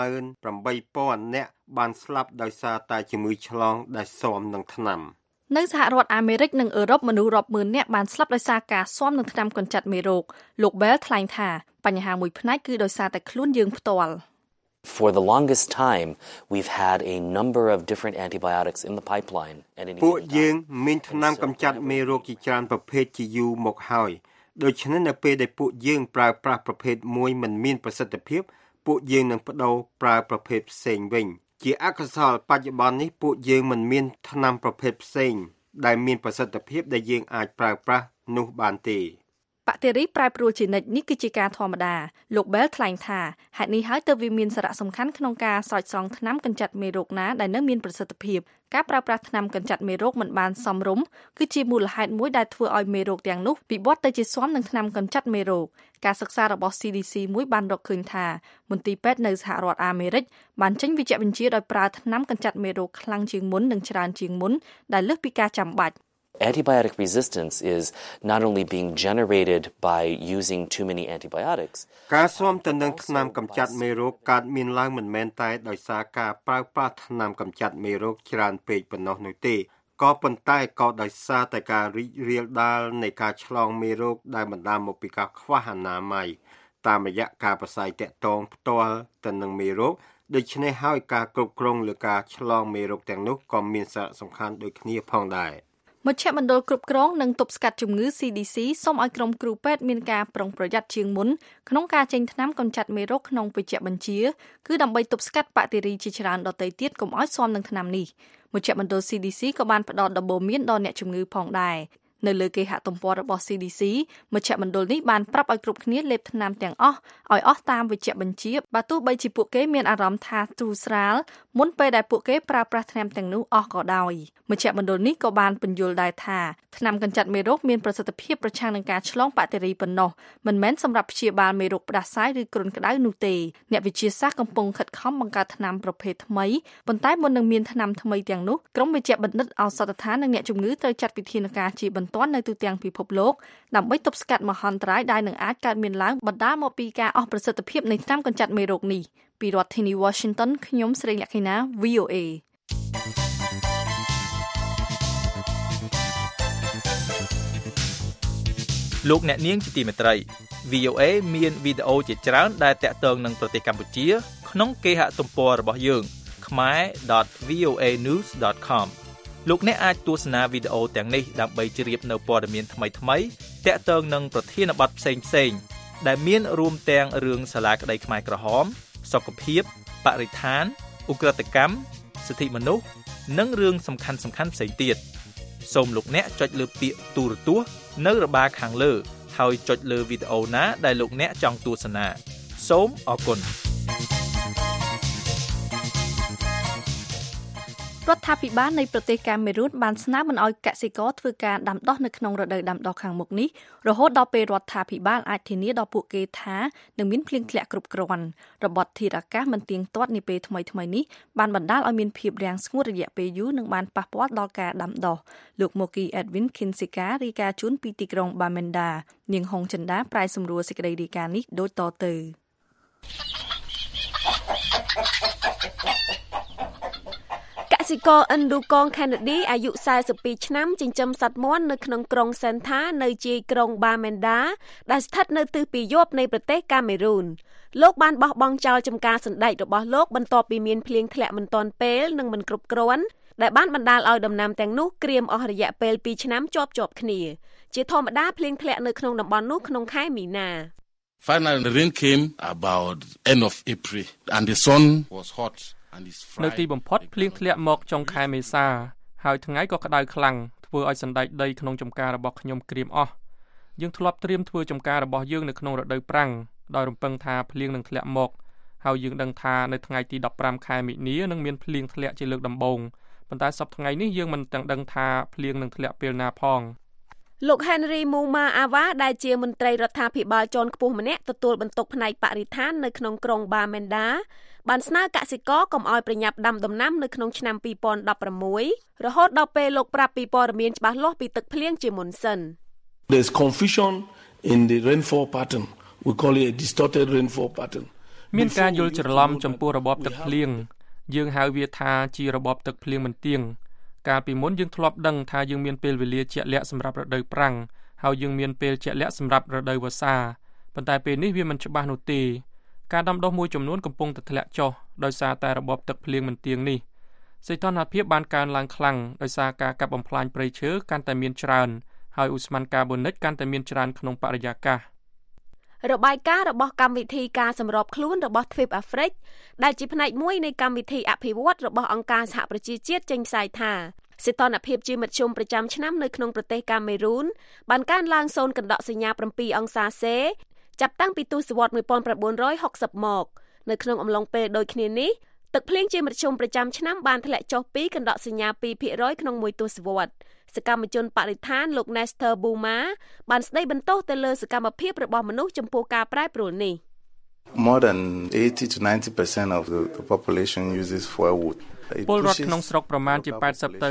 58,000 នាក់បានស្លាប់ដោយសារតែជំងឺឆ្លងដែលស៊ាំនឹងថ្នាំនៅសហរដ្ឋអាមេរិកនិងអឺរ៉ុបមនុស្សរាប់ម៉ឺននាក់បានស្លាប់ដោយសារការស៊ាំនឹងថ្នាំកម្ចាត់មេរោគលោក Bell ថ្លែងថាបញ្ហាមួយផ្នែកគឺដោយសារតែខ្លួនយើងផ្ទាល់ For the longest time, we've had a number of different antibiotics in the pipeline. ពួកយើងមានថ្នាំកម្ចាត់មេរោគជាច្រើនប្រភេទជាយូរមកហើយដូច្នេះនៅពេលដែលពួកយើងប្រើប្រាស់ប្រភេទមួយមិនមានប្រសិទ្ធភាពពួកយើងនឹងបដូរប្រើប្រភេទផ្សេងវិញជាអកុសលបច្ចុប្បន្ននេះពួកយើងមិនមានថ្នាំប្រភេទផ្សេងដែលមានប្រសិទ្ធភាពដែលយើងអាចប្រើប្រាស់នោះបានទេបាក់តេរីប្រែប្រួលជានិច្ចនេះគឺជាការធម្មតាលោក Bell ថ្លែងថាហេតុនេះហើយទើបវាមានសារៈសំខាន់ក្នុងការស្រោចស្រង់ថ្នាំកម្ចាត់មេរោគណាដែលនៅមានប្រសិទ្ធភាពការប្រើប្រាស់ថ្នាំកម្ចាត់មេរោគមិនបានសមរម្យគឺជាមូលហេតុមួយដែលធ្វើឲ្យមេរោគទាំងនោះវិវត្តទៅជាស៊ាំនឹងថ្នាំកម្ចាត់មេរោគការសិក្សារបស់ CDC មួយបានរកឃើញថាមន្ទីរពេទ្យនៅសហរដ្ឋអាមេរិកបានចេញវិជ្ជបញ្ជាដោយប្រើថ្នាំកម្ចាត់មេរោគខ្លាំងជាងមុននិងច្រើនជាងមុនដែលលើសពីការចាំបាច់ Antibiotic resistance is not only being generated by using too many antibiotics. ការស៊ាំទៅនឹងថ្នាំកម្ចាត់មេរោគកើតមានឡើងមិនមែនតែដោយសារការប្រើប្រាស់ថ្នាំកម្ចាត់មេរោគច្រើនពេកប៉ុណ្ណោះនោះទេក៏ប៉ុន្តែក៏ដោយសារតែការរីករាលដាលនៃការឆ្លងមេរោគដែលបណ្ដាលមកពីការខ្វះអនាម័យតាមរយៈការប្រស័យតាក់ទងផ្ទាល់ទៅនឹងមេរោគដូច្នេះហើយការគ្រប់គ្រងលើការឆ្លងមេរោគទាំងនោះក៏មានសារៈសំខាន់ដូចគ្នាផងដែរមជ្ឈមណ្ឌលគ្រប់គ្រងនិងទប់ស្កាត់ជំងឺ CDC សូមឲ្យក្រុមគ្រូពេទ្យមានការប្រុងប្រយ័ត្នជាងមុនក្នុងការចេញថ្នាំកម្ចាត់មេរោគក្នុងវេជ្ជបញ្ជាគឺដើម្បីទប់ស្កាត់បាក់តេរីជាច្រើនដទៃទៀតកុំឲ្យស៊ាំនឹងថ្នាំនេះមជ្ឈមណ្ឌល CDC ក៏បានផ្ដល់ដំបូន្មានដល់អ្នកជំងឺផងដែរនៅលើគេហទំព័ររបស់ CDC មជ្ឈមណ្ឌលនេះបានប្រាប់ឲ្យគ្រប់គ្នាលេបថ្នាំទាំងអស់ឲ្យអស់តាមវេជ្ជបញ្ជាបើទោះបីជាពួកគេមានអារម្មណ៍ថាទ្រូស្រាលមុនពេលដែលពួកគេប្រើប្រាស់ថ្នាំទាំងនោះអស់ក៏ដោយមជ្ឈមណ្ឌលនេះក៏បានពន្យល់ដែរថាថ្នាំកម្ចាត់មេរោគមានប្រសិទ្ធភាពប្រឆាំងនឹងការឆ្លងបាក់តេរីប៉ុណ្ណោះមិនមែនសម្រាប់ព្យាបាលមេរោគផ្ដាសាយឬគ្រុនក្តៅនោះទេអ្នកវិទ្យាសាស្ត្រកំពុងខិតខំបង្កើតថ្នាំប្រភេទថ្មីប៉ុន្តែមុននឹងមានថ្នាំថ្មីទាំងនោះក្រុមវិជ្ជបណ្ឌិតឱសថដ្ឋាននិងអ្នកជំងឺត្រូវចាត់វិធានការជាបន្ទាន់នៅទូទាំងពិភពលោកដើម្បីទប់ស្កាត់មហន្តរាយដែលនឹងអាចកើតមានឡើងបណ្ដាលមកពីការអស់ប្រសិទ្ធភាពនៃថ្នាំកម្ចាត់មេរោគនេះពីរដ្ឋធានី Washington ខ្ញុំស្រីលក្ខិណា VOA លោកអ្នកនាងជាទីមេត្រី VOA មានវីដេអូជាច្រើនដែលតាក់ទងនឹងប្រទេសកម្ពុជាក្នុងគេហទំព័ររបស់យើង khmer.voanews.com លោកអ្នកអាចទស្សនាវីដេអូទាំងនេះដើម្បីជ្រាបនៅព័ត៌មានថ្មីៗទាក់ទងនឹងប្រធានបទផ្សេងៗដែលមានរួមទាំងរឿងសាលាក្តីខ្មែរក្រហមសុខភាពបរិស្ថានឧក្រិដ្ឋកម្មសិទ្ធិមនុស្សនិងរឿងសំខាន់ៗផ្សេងទៀតសូមលោកអ្នកចុចលើពាក្យទូរទស្សន៍នៅរបារខាងលើហើយចុចលើវីដេអូណាដែលលោកអ្នកចង់ទស្សនាសូមអរគុណរដ្ឋាភិបាលនៃប្រទេសកាមេរូនបានស្នើមិនឲ្យកសិករធ្វើការដាំដុះនៅក្នុងរដូវដាំដុះខាងមុខនេះរហូតដល់ពេលរដ្ឋាភិបាលអាចធានាដល់ពួកគេថានឹងមានភ្លៀងធ្លាក់គ្រប់គ្រាន់របបធាតុអាកាសមិនទៀងទាត់នាពេលថ្មីៗនេះបានបណ្ដាលឲ្យមានភាពរាំងស្ងួតរយៈពេលយូរនិងបានប៉ះពាល់ដល់ការដាំដុះលោកម៉ូគី Edwin Kinseka រាយការណ៍ជូនពីទីក្រុង Bamenda នាងហុងចិន្តាប្រាយសម្រួលសេចក្តីរាយការណ៍នេះដូចតទៅកសិករឥណ្ឌូកងខេណេឌីអាយុ42ឆ្នាំចិញ្ចឹមសត្វមាន់នៅក្នុងក្រុងសេនថានៅជាយក្រុងបាមេនដាដែលស្ថិតនៅទិសពីយប់នៃប្រទេសកាមេរូនលោកបានបោះបង់ចោលចំការសណ្ដែករបស់លោកបន្ទាប់ពីមានភ្លៀងធ្លាក់មិនទាន់ពេលនិងមិនគ្រប់គ្រាន់ដែលបានបណ្ដាលឲ្យដំណាំទាំងនោះក្រៀមអស់រយៈពេល2ឆ្នាំជាប់គ្នាជាធម្មតាភ្លៀងធ្លាក់នៅក្នុងតំបន់នោះក្នុងខែមីនា Finally the rain came about end of April and the sun was hotនៅទីបំផុតភ្លៀងធ្លាក់មកចុងខែមេសាហើយថ្ងៃក៏ក្តៅខ្លាំងធ្វើឲ្យសណ្ដែកដីក្នុងចំការរបស់ខ្ញុំក្រៀមអស់យើងធ្លាប់ត្រៀមធ្វើចំការរបស់យើងនៅក្នុងរដូវប្រាំងដោយរំពឹងថាភ្លៀងនឹងធ្លាក់មកហើយយើងដឹងថានៅថ្ងៃទី15ខែមិនិនានឹងមានភ្លៀងធ្លាក់ជាលើកដំបូងប៉ុន្តែសប្តាហ៍ថ្ងៃនេះយើងមិនទាំងដឹងថាភ្លៀងនឹងធ្លាក់ពេលណាផងលោក Henry Muma Ava ដែលជាមន្ត្រីរដ្ឋាភិបាលជាន់ខ្ពស់ម្នាក់ទទួលបន្ទុកផ្នែកបរិស្ថាននៅក្នុងក្រុង Bamenda បានស្នើកសិករកុំឲ្យប្រញាប់ដាំដំណាំនៅក្នុងឆ្នាំ2016រហូតដល់ពេលលោកប្រាប់ពីព័ត៌មានច្បាស់លាស់ពីទឹកភ្លៀងជាមុនសិន There is confusion in the rainfall pattern. We call it a distorted rainfall pattern. មានការយល់ច្រឡំចំពោះរបបទឹកភ្លៀងយើងហៅវាថាជារបបទឹកភ្លៀងមិនទៀងកាលពីមុនយើងធ្លាប់ដឹងថាយើងមានពេលវេលាជាក់លាក់សម្រាប់រដូវប្រាំងហើយយើងមានពេលជាក់លាក់សម្រាប់រដូវវស្សាប៉ុន្តែពេលនេះវាមិនច្បាស់នោះទេការដាំដុះមួយចំនួនកំពុងតែធ្លាក់ចុះដោយសារតែរបបទឹកភ្លៀងមិនទៀងនេះសីតុណ្ហភាពបានកើនឡើងខ្លាំងដោយសារការកាប់បំផ្លាញព្រៃឈើកាន់តែមានច្រើនហើយឧស្ម័នកាបូនិកកាន់តែមានច្រើនក្នុងបរិយាកាសរបាយការណ៍របស់កម្មវិធីការសម្របខ្លួនរបស់ទ្វីបអាហ្វ្រិកដែលជាផ្នែកមួយនៃកម្មវិធីអភិវឌ្ឍរបស់អង្គការសហប្រជាជាតិចេញផ្សាយថាសីតុណ្ហភាពជាមធ្យមប្រចាំឆ្នាំនៅក្នុងប្រទេសកាមេរូនបានកើនឡើង0.7 អង្សាសេចាប់តាំងពីទសវត្សរ៍1960មកនៅក្នុងអំឡុងពេលដូចគ្នានេះទឹកភ្លៀងជាមធ្យមប្រចាំឆ្នាំបានធ្លាក់ចុះពី2% ក្នុងមួយទសវត្សរ៍សកម្មជនបរិស្ថានលោក Nestor Buma បានស្ដីបន្ទោសទៅលើសកម្មភាពរបស់មនុស្សចំពោះការប្រែប្រួលនេះ More than 80 to 90% of the population uses firewood. ពលរដ្ឋក្នុងស្រុកប្រមាណជា80 ទៅ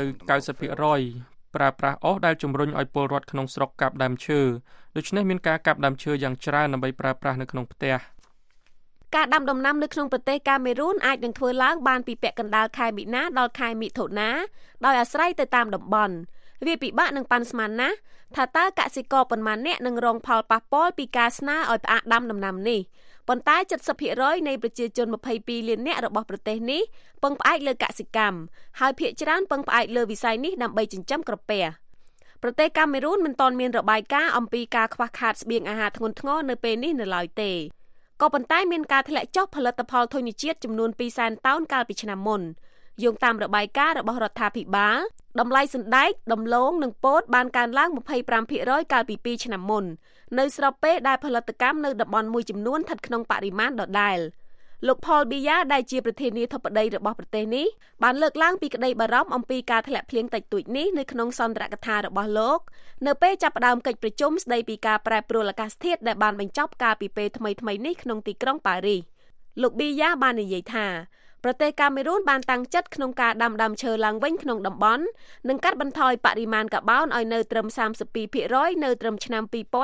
90% ប្រើប្រាស់អុសដែលជំរុញឲ្យពលរដ្ឋក្នុងស្រុកកាប់ដើមឈើដូច្នេះមានការកាប់ដើមឈើយ៉ាងច្រើនដើម្បីប្រើប្រាស់នៅក្នុងផ្ទះការដាំដំណាំនៅក្នុងប្រទេសកាមេរូនអាចនឹងធ្វើឡើងបានពីពាក់កណ្ដាលខែមីនាដល់ខែមិថុនាដោយអាស្រ័យទៅតាមតំបន់វាពិបាកនឹងប៉ាន់ស្មានណាស់ថាតើកសិករប៉ុន្មានអ្នកនឹងរងផលប៉ះពាល់ពីការស្នើឲ្យផ្អាកដាំដំណាំនេះប៉ុន្តែ 70% នៃប្រជាជន22លាននាក់របស់ប្រទេសនេះពឹងផ្អែកលើកសិកម្មហើយភាគច្រើនពឹងផ្អែកលើវិស័យនេះដើម្បីចិញ្ចឹមក្រពះប្រទេសកាមេរូនមិនទាន់មានរបាយការណ៍អំពីការខ្វះខាតស្បៀងអាហារធ្ងន់ធ្ងរនៅពេលនេះនៅឡើយទេក៏ប៉ុន្តែមានការធ្លាក់ចុះផលិតផលធញ្ញជាតិចំនួន 200,000 តោនកាលពីឆ្នាំមុនយោងតាមរបាយការណ៍របស់រដ្ឋាភិបាលតម្លៃសណ្ដែកដំឡូងនិងពោតបានកើនឡើង 25% កាលពី2ឆ្នាំមុននៅស្របពេលដែលផលិតកម្មនៅតំបន់មួយចំនួនស្ថិតក្នុងបរិមាណដដែលលោក Paul Biya ដែលជាប្រធានាធិបតីរបស់ប្រទេសនេះបានលើកឡើងពីក្តីបារម្ភអំពីការធ្លាក់ភ្លៀងតិចតួចនេះនៅក្នុងសន្ទរកថារបស់លោកនៅពេលចាប់ផ្ដើមកិច្ចប្រជុំស្តីពីការប្រែប្រួលអាកាសធាតុដែលបានបញ្ចប់កាលពីពេលថ្មីៗនេះក្នុងទីក្រុងប៉ារីសលោក Biya បាននិយាយថាប្រទេសកាមេរូនបានតាំងចិត្តក្នុងការដាំដើមឈើឡើងវិញក្នុងតំបន់និងកាត់បន្ថយបរិមាណកាបូនឲ្យនៅត្រឹម 32% នៅត្រឹមឆ្នាំ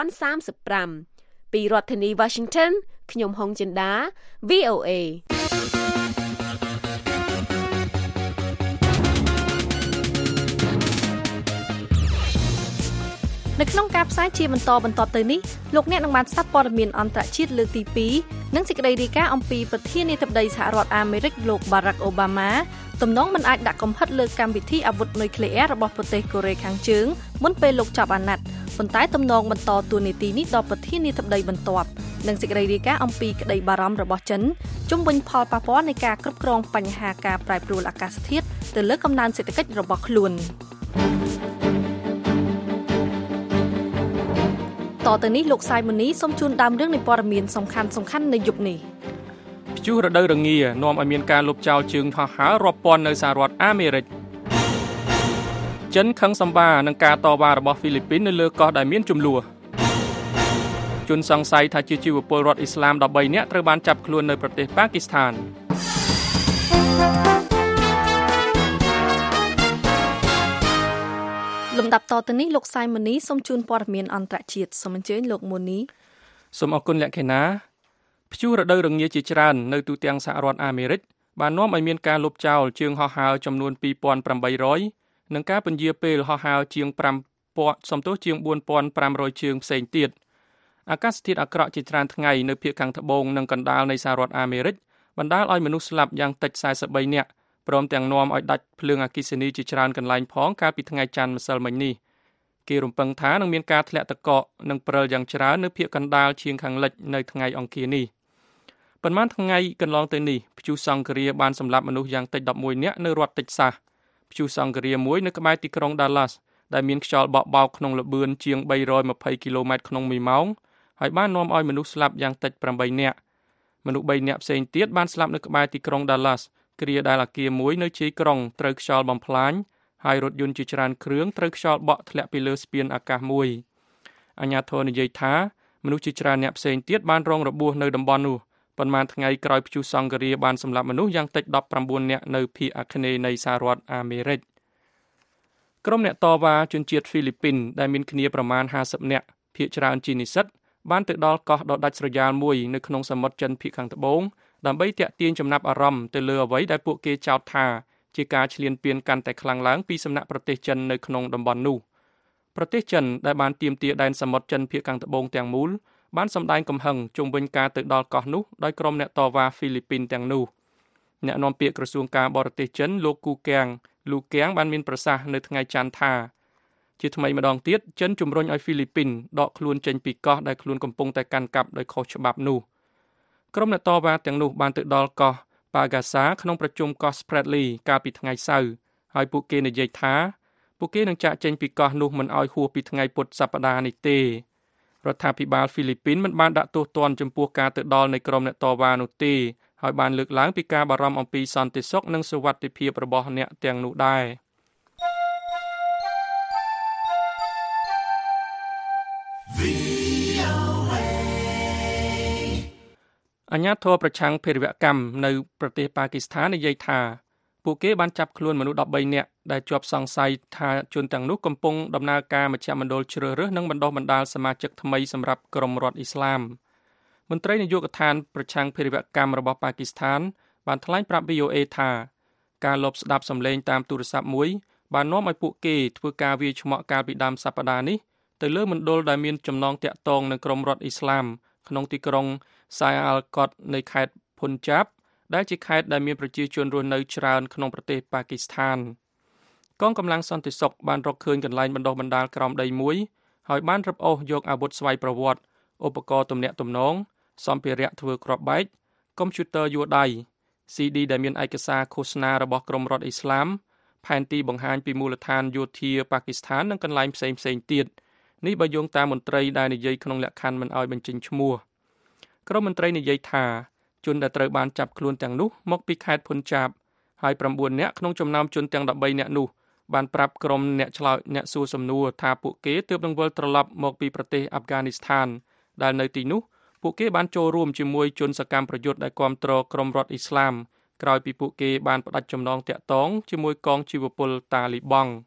2035 ពីរដ្ឋធានី Washington ខ្ញុំហុងចិន្តា VOA នៅក្នុងការផ្សាយជាបន្តបន្ទាប់ទៅនេះលោកអ្នកនឹងបានស្ដាប់ព័ត៌មានអន្តរជាតិលើកទី2 និងសេចក្តីរាយការណ៍អំពីប្រធានាធិបតីសហរដ្ឋអាមេរិកលោក Barack Obama ទំនងមិនអាចដាក់កំហិតលើកម្មវិធីអាវុធនុយក្លេអ៊ែររបស់ប្រទេសកូរ៉េខាងជើងមុនពេលលោកចាប់អាណត្តិប៉ុន្តែទំនងបន្តតួនាទីនេះដល់ប្រធានាធិបតីបន្ទាប់និងសេចក្តីរាយការណ៍អំពីក្តីបារម្ភរបស់ចិនជុំវិញផលប៉ះពាល់នៃការគ្រប់គ្រងបញ្ហាការប្រែប្រួលអាកាសធាតុទៅលើកំណើនសេដ្ឋកិច្ចរបស់ខ្លួនតទៅនេះលោកសាយមូនីសូមជូនដើមរឿងនៃព័ត៌មានសំខាន់ៗនៅយប់នេះព្យុះរដូវរងានាំឲ្យមានការលុបចោលជើងហោះហើររាប់ពាន់នៅសហរដ្ឋអាមេរិកចិនខឹងសម្បានឹងការតវ៉ារបស់ហ្វីលីពីននៅលើកោះដែលមានជម្លោះជនសង្ស័យថាជាជីវពលរដ្ឋអ៊ីស្លាម13នាក់ត្រូវបានចាប់ខ្លួននៅប្រទេសប៉ាគីស្ថានលំដាប់តទៅនេះលោកសាយមូនីសូមជូនព័ត៌មានអន្តរជាតិសូមអញ្ជើញលោកមូនីសូមអរគុណលក្ខិណាព្យុះរដូវរងាជាច្រើននៅទូទាំងសហរដ្ឋអាមេរិកបាននាំឲ្យមានការលុបចោលជើងហោះហើរចំនួន 2,800 និងការពន្យាពេលហោះហើរជាង 4,500 ជើងផ្សេងទៀតអាកាសធាតុអាក្រក់ជាច្រើនថ្ងៃនៅភាគខាងត្បូងនិងកណ្ដាលនៃសហរដ្ឋអាមេរិកបណ្ដាលឲ្យមនុស្សស្លាប់យ៉ាងតិច43នាក់ព្រមទាំងនាំឲ្យដាច់ភ្លើងអគ្គិសនីជាច្រើនកន្លែងផងកាលពីថ្ងៃច័ន្ទម្សិលមិញនេះគេរំពឹងថានឹងមានការធ្លាក់ទឹកកកនិងព្រិលយ៉ាងច្រើននៅភាគកណ្ដាលជាងខាងលិចនៅថ្ងៃអង្គារនេះប៉ុន្មានថ្ងៃកន្លងទៅនេះព្យុះសង្ឃរាបានសម្លាប់មនុស្សយ៉ាងតិច11នាក់នៅរដ្ឋតិចសាសព្យុះសង្ឃរាមួយនៅក្បែរទីក្រុង Dallas ដែលមានខ្យល់បក់បោកក្នុងល្បឿនជាង320គីឡូម៉ែត្រក្នុង1ម៉ោងហើយបាននាំឲ្យមនុស្សស្លាប់យ៉ាងតិច8នាក់មនុស្ស3នាក់ផ្សេងទៀតបានស្លាប់នៅក្បែរទីក្រុង Dallas គ្រាដែលអគារមួយនៅជ័យក្រុងត្រូវខ្យល់បំផ្លាញហើយរថយន្តជាច្រើនគ្រឿងត្រូវខ្យល់បក់ធ្លាក់ពីលើស្ពានអាកាសមួយអាជ្ញាធរនិយាយថាមនុស្សជាច្រើនអ្នកផ្សេងទៀតបានរងរបួសនៅតំបន់នោះប៉ុន្មានថ្ងៃក្រោយព្យុះសង្ឃរាបានសម្លាប់មនុស្សយ៉ាងតិច19នាក់នៅភាគអាគ្នេយ៍នៃសហរដ្ឋអាមេរិកក្រុមអ្នកតវ៉ាជនជាតិហ្វីលីពីនដែលមានគ្នាប្រមាណ50នាក់ភាគច្រើនជានិស្សិតបានទៅដល់កោះដ៏ដាច់ស្រយាលមួយនៅក្នុងសមុទ្រចិនភាគខាងត្បូងដើម្បីទាក់ទាញចំណាប់អារម្មណ៍ទៅលើអ្វីដែលពួកគេចោទថាជាការឈ្លានពានកាន់តែខ្លាំងឡើងពីសំណាក់ប្រទេសចិននៅក្នុងតំបន់នោះប្រទេសចិនដែលបានទាមទារដែនសមុទ្រចិនភាគខាងត្បូងទាំងមូលបានសម្ដែងកំហឹងជុំវិញការទៅដល់កោះនោះដោយក្រុមអ្នកតវ៉ាហ្វីលីពីនទាំងនោះអ្នកនាំពាក្យក្រសួងការបរទេសចិនលោកគូកាំងបានមានប្រសាសន៍នៅថ្ងៃច័ន្ទថាជាថ្មីម្ដងទៀតចិនជំរុញឲ្យហ្វីលីពីនដកខ្លួនចេញពីកោះដែលខ្លួនកំពុងតែកាន់កាប់ដោយខុសច្បាប់នោះក្រុមអ្នកតវ៉ាទាំងនោះបានទៅដល់កោះប៉ាហ្កាសាក្នុងប្រជុំកោះ Spratly កាលពីថ្ងៃសៅរ៍ហើយពួកគេនិយាយថាពួកគេនឹងចាកចេញពីកោះនោះមិនឲ្យហួសពីថ្ងៃពុធសប្តាហ៍នេះទេរដ្ឋាភិបាលហ្វីលីពីនមិនបានដាក់ទោសទណ្ឌចំពោះការទៅដល់នៃក្រុមអ្នកតវ៉ានោះទេហើយបានលើកឡើងពីការបារម្ភអំពីសន្តិសុខនិងសុវត្ថិភាពរបស់អ្នកទាំងនោះដែរអាជ្ញាធរប្រឆាំងភេរវកម្មនៅប្រទេសប៉ាគីស្ថាននិយាយថាពួកគេបានចាប់ខ្លួនមនុស្ស13នាក់ដែលជាប់សង្ស័យថាជនទាំងនោះកំពុងដំណើរការមជ្ឈមណ្ឌលជ្រើសរើសនិងបណ្ដុះបណ្ដាលសមាជិកថ្មីសម្រាប់ក្រុមរដ្ឋអ៊ីស្លាមមន្ត្រីនយោបាយកដ្ឋានប្រឆាំងភេរវកម្មរបស់ប៉ាគីស្ថានបានថ្លែងប្រាប់ VOA ថាការលបស្ដាប់សំឡេងតាមទូរស័ព្ទមួយបាននាំឲ្យពួកគេធ្វើការវាយឆ្មក់កាលពីដើមសប្តាហ៍នេះទៅលើមណ្ឌលដែលមានចំណងទាក់ទងនឹងក្រុមរដ្ឋអ៊ីស្លាមក្នុងទីក្រុង Sai Al-Kot នៃខេត្ត Punjab ដែលជាខេត្តដែលមានប្រជាជនរស់នៅច្រើនក្នុងប្រទេសប៉ាគីស្ថានកងកម្លាំងសន្តិសុខបានរកឃើញកន្លែងបណ្ដុះបណ្ដាលក្រោមដីមួយហើយបានរឹបអូសយកអាវុធស្វ័យប្រវត្តិឧបករណ៍ទំនាក់ទំនងសម្ភារៈធ្វើគ្រាប់បែកកុំព្យូទ័រយួរដៃ CD ដែលមានឯកសារឃោសនារបស់ក្រុមរដ្ឋអ៊ីស្លាមផែនទីបង្ហាញពីមូលដ្ឋានយោធាប៉ាគីស្ថាននិងកន្លែងផ្សេងៗទៀតនេះបើយោងតាមមន្ត្រីដែលនិយាយក្នុងលក្ខខណ្ឌមិនឲ្យបញ្ចេញឈ្មោះក្រុមមន្ត្រីនិយាយថាជនដែលត្រូវបានចាប់ខ្លួនទាំងនោះមកពីខេត្តភុនចាបហើយ9នាក់ក្នុងចំណោមជនទាំង13នាក់នោះបានប្រាប់ក្រុមអ្នកសួរសំណួរថាពួកគេទើបនឹងវិលត្រឡប់មកពីប្រទេសអាហ្វហ្គានីស្ថានដែលនៅទីនោះពួកគេបានចូលរួមជាមួយជនសកម្មប្រយុទ្ធដែលគាំទ្រក្រុមរដ្ឋអ៊ីស្លាមក្រោយពីពួកគេបានផ្ដាច់ចំណងតាក់ទងជាមួយកងជីវពលតាលីបង់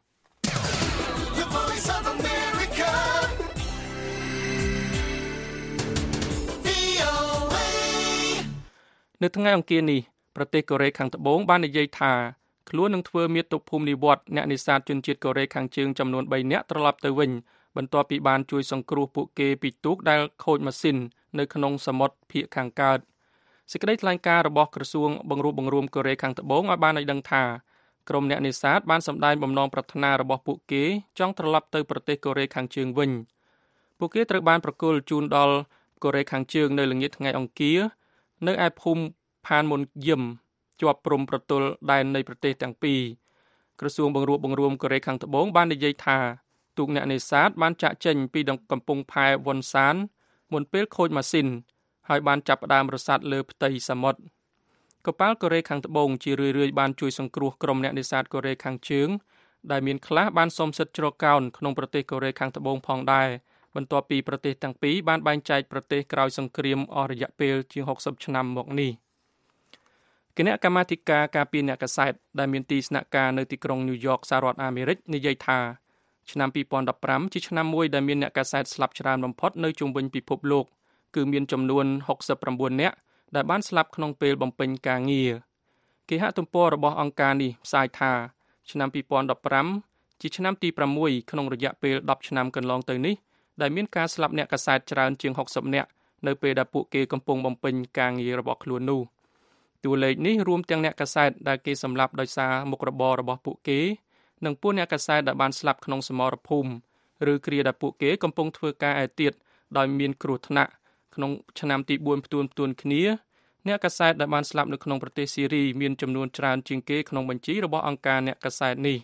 នៅថ្ងៃអង្គារនេះប្រទេសកូរ៉េខាងត្បូងបាននិយាយថាខ្លួននឹងធ្វើមាតុភូមិនិវត្តន៍អ្នកនេសាទជនជាតិកូរ៉េខាងជើងចំនួន3នាក់ត្រឡប់ទៅវិញបន្ទាប់ពីបានជួយសង្គ្រោះពួកគេពីទូកដែលខូចម៉ាស៊ីននៅក្នុងសមុទ្រភាគខាងកើតសេចក្តីថ្លែងការណ៍របស់ក្រសួងបង្រួបបង្រួមកូរ៉េខាងត្បូងឲ្យបានឲ្យដឹងថាក្រុមអ្នកនេសាទបានសម្ដែងបំណងប្រាថ្នារបស់ពួកគេចង់ត្រឡប់ទៅប្រទេសកូរ៉េខាងជើងវិញពួកគេត្រូវបានប្រគល់ជូនដល់កូរ៉េខាងជើងនៅល្ងាចថ្ងៃអង្គារនៅឯភូមិផានមុនយឹមជាប់ព្រំប្រទល់ដែននៃប្រទេសទាំងពីរក្រសួងបង្រួបបង្រួមកូរ៉េខាងត្បូងបាននិយាយថាទូកអ្នកនេសាទបានចាក់ចេញពីកំពង់ផែវ៉ុនសានមុនពេលខូចម៉ាស៊ីនហើយបានចាប់ផ្ដើមរសាត់លើផ្ទៃសមុទ្រកប៉ាល់កូរ៉េខាងត្បូងជារឿយៗបានជួយសង្គ្រោះក្រុមអ្នកនេសាទកូរ៉េខាងជើងដែលមានខ្លះបានសុំសិទ្ធិជ្រកកោនក្នុងប្រទេសកូរ៉េខាងត្បូងផងដែរបន្ទាប់ពីប្រទេសទាំងពីរបានបែងចែកប្រទេសក្រោយសង្គ្រាមអស់រយៈពេលជាង60ឆ្នាំមកនេះគណៈកម្មាធិការការពារអ្នកកាសែតដែលមានទីស្នាក់ការនៅទីក្រុងញូវយ៉កសហរដ្ឋអាមេរិកនិយាយថាឆ្នាំ2015ជាឆ្នាំមួយដែលមានអ្នកកាសែតស្លាប់ច្រើនបំផុតនៅជុំវិញពិភពលោកគឺមានចំនួន69នាក់ដែលបានស្លាប់ក្នុងពេលបំពេញការងារគេហទំព័ររបស់អង្គការនេះផ្សាយថាឆ្នាំ2015ជាឆ្នាំទី6ក្នុងរយៈពេល10ឆ្នាំកន្លងទៅនេះដែលមានការស្លាប់អ្នកកាសែតច្រើនជាង60នាក់នៅពេលដែលពួកគេកំពុងបំពេញការងាររបស់ខ្លួននោះតួលេខនេះរួមទាំងអ្នកកាសែតដែលគេសម្លាប់ដោយសារមុខរបររបស់ពួកគេនិងពួកអ្នកកាសែតដែលបានស្លាប់ក្នុងសមរភូមិឬគ្រាដែលពួកគេកំពុងធ្វើការឯទៀតដោយមានគ្រោះថ្នាក់ក្នុងឆ្នាំទី4ផ្ទួនគ្នាអ្នកកាសែតដែលបានស្លាប់នៅក្នុងប្រទេសស៊ីរីមានចំនួនច្រើនជាងគេក្នុងបញ្ជីរបស់អង្គការអ្នកកាសែតនេះ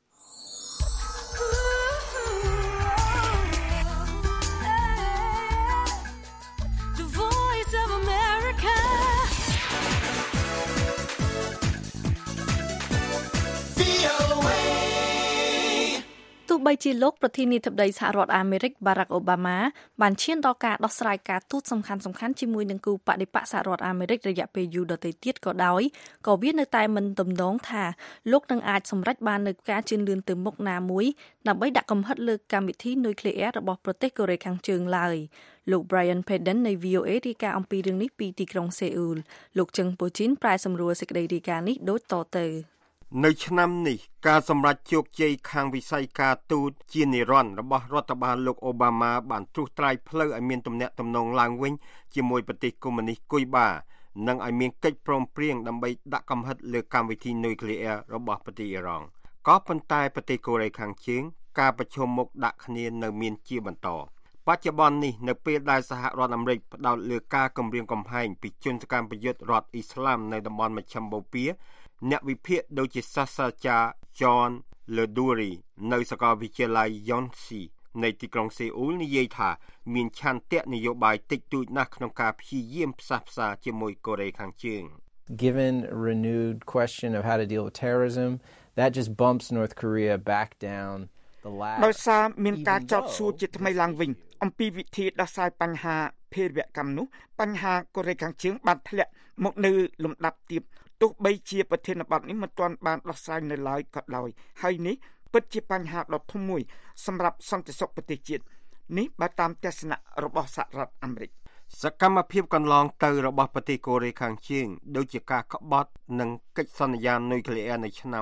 ទោះបីជាលោកប្រធានាធិបតីសហរដ្ឋអាមេរិក Barack Obama បានឈានដល់ការដោះស្រាយការទូតសំខាន់ៗជាមួយនឹងគូបដិបក្ខសហរដ្ឋអាមេរិករយៈពេលយូរដទៃទៀតក៏ដោយក៏វានៅតែមិនទំនងថាលោកនឹងអាចសម្រេចបាននូវការជឿនលឿនទៅមុខណាមួយដើម្បីដាក់កំហិតលើកម្មវិធីនុយក្លេអ៊ែររបស់ប្រទេសកូរ៉េខាងជើងឡើយលោក Brian Padden នៃ VOA រាយការណ៍អំពីរឿងនេះពីទីក្រុងសេអ៊ូលលោកជឹងពូជីនប្រែសម្រួលសេចក្តីរាយការណ៍នេះដូចតទៅនៅឆ្នាំនេះការសម្រេចជោគជ័យខាងវិស័យការទូតជានិរន្តរ៍របស់រដ្ឋបាលលោកអូបាម៉ាបានត្រួសត្រាយផ្លូវឲ្យមានទំនាក់ទំនងឡើងវិញជាមួយប្រទេសកុម្មុយនីសគុយបានិងឲ្យមានកិច្ចព្រមព្រៀងដើម្បីដាក់កំហិតលើកម្មវិធីនុយក្លេអ៊ែររបស់ប្រទេសអ៊ីរ៉ង់ក៏ប៉ុន្តែប្រទេសកូរ៉េខាងជើងការប្រជុំមុខដាក់គ្នានៅមានជាបន្តបច្ចុប្បន្ននេះនៅពេលដែលសហរដ្ឋអាមេរិកផ្ដោតលើការគំរាមកំហែងពីជនសកម្មប្រយុទ្ធរដ្ឋអ៊ីស្លាមនៅតំបន់មជ្ឈិមបូព៌ាអ្នកវិភាគដូចជាសាស្ត្រាចារ្យ John Leduri នៅសាកលវិទ្យាល័យ Yonsei នៃទីក្រុងសេអ៊ូលនិយាយថាមានឆន្ទៈនយោបាយតិចតួចណាស់ក្នុងការព្យាយាមផ្សះផ្សាជាមួយកូរ៉េខាងជើង Given a renewed question of how to deal with terrorism, that just bumps North Korea back down the ladder. ដោយសារមានការចោទសួរជាថ្មីឡើងវិញអំពីវិធីដោះស្រាយបញ្ហាភេរវកម្មនោះបញ្ហាកូរ៉េខាងជើងបានធ្លាក់មកនៅលំដាប់ទាបទោះបីជាប្រធានបទនេះមិនទាន់បានដោះស្រាយនៅឡើយក៏ដោយហើយនេះពិតជាបញ្ហាដ៏ធំមួយសម្រាប់សន្តិសុខប្រទេសជាតិនេះបើតាមទស្សនៈរបស់សហរដ្ឋអាមេរិកសកម្មភាពកន្លងទៅរបស់ប្រទេសកូរ៉េខាងជើងដូចជាការក្បត់និងកិច្ចសន្យានុយក្លេអ៊ែរនៅឆ្នាំ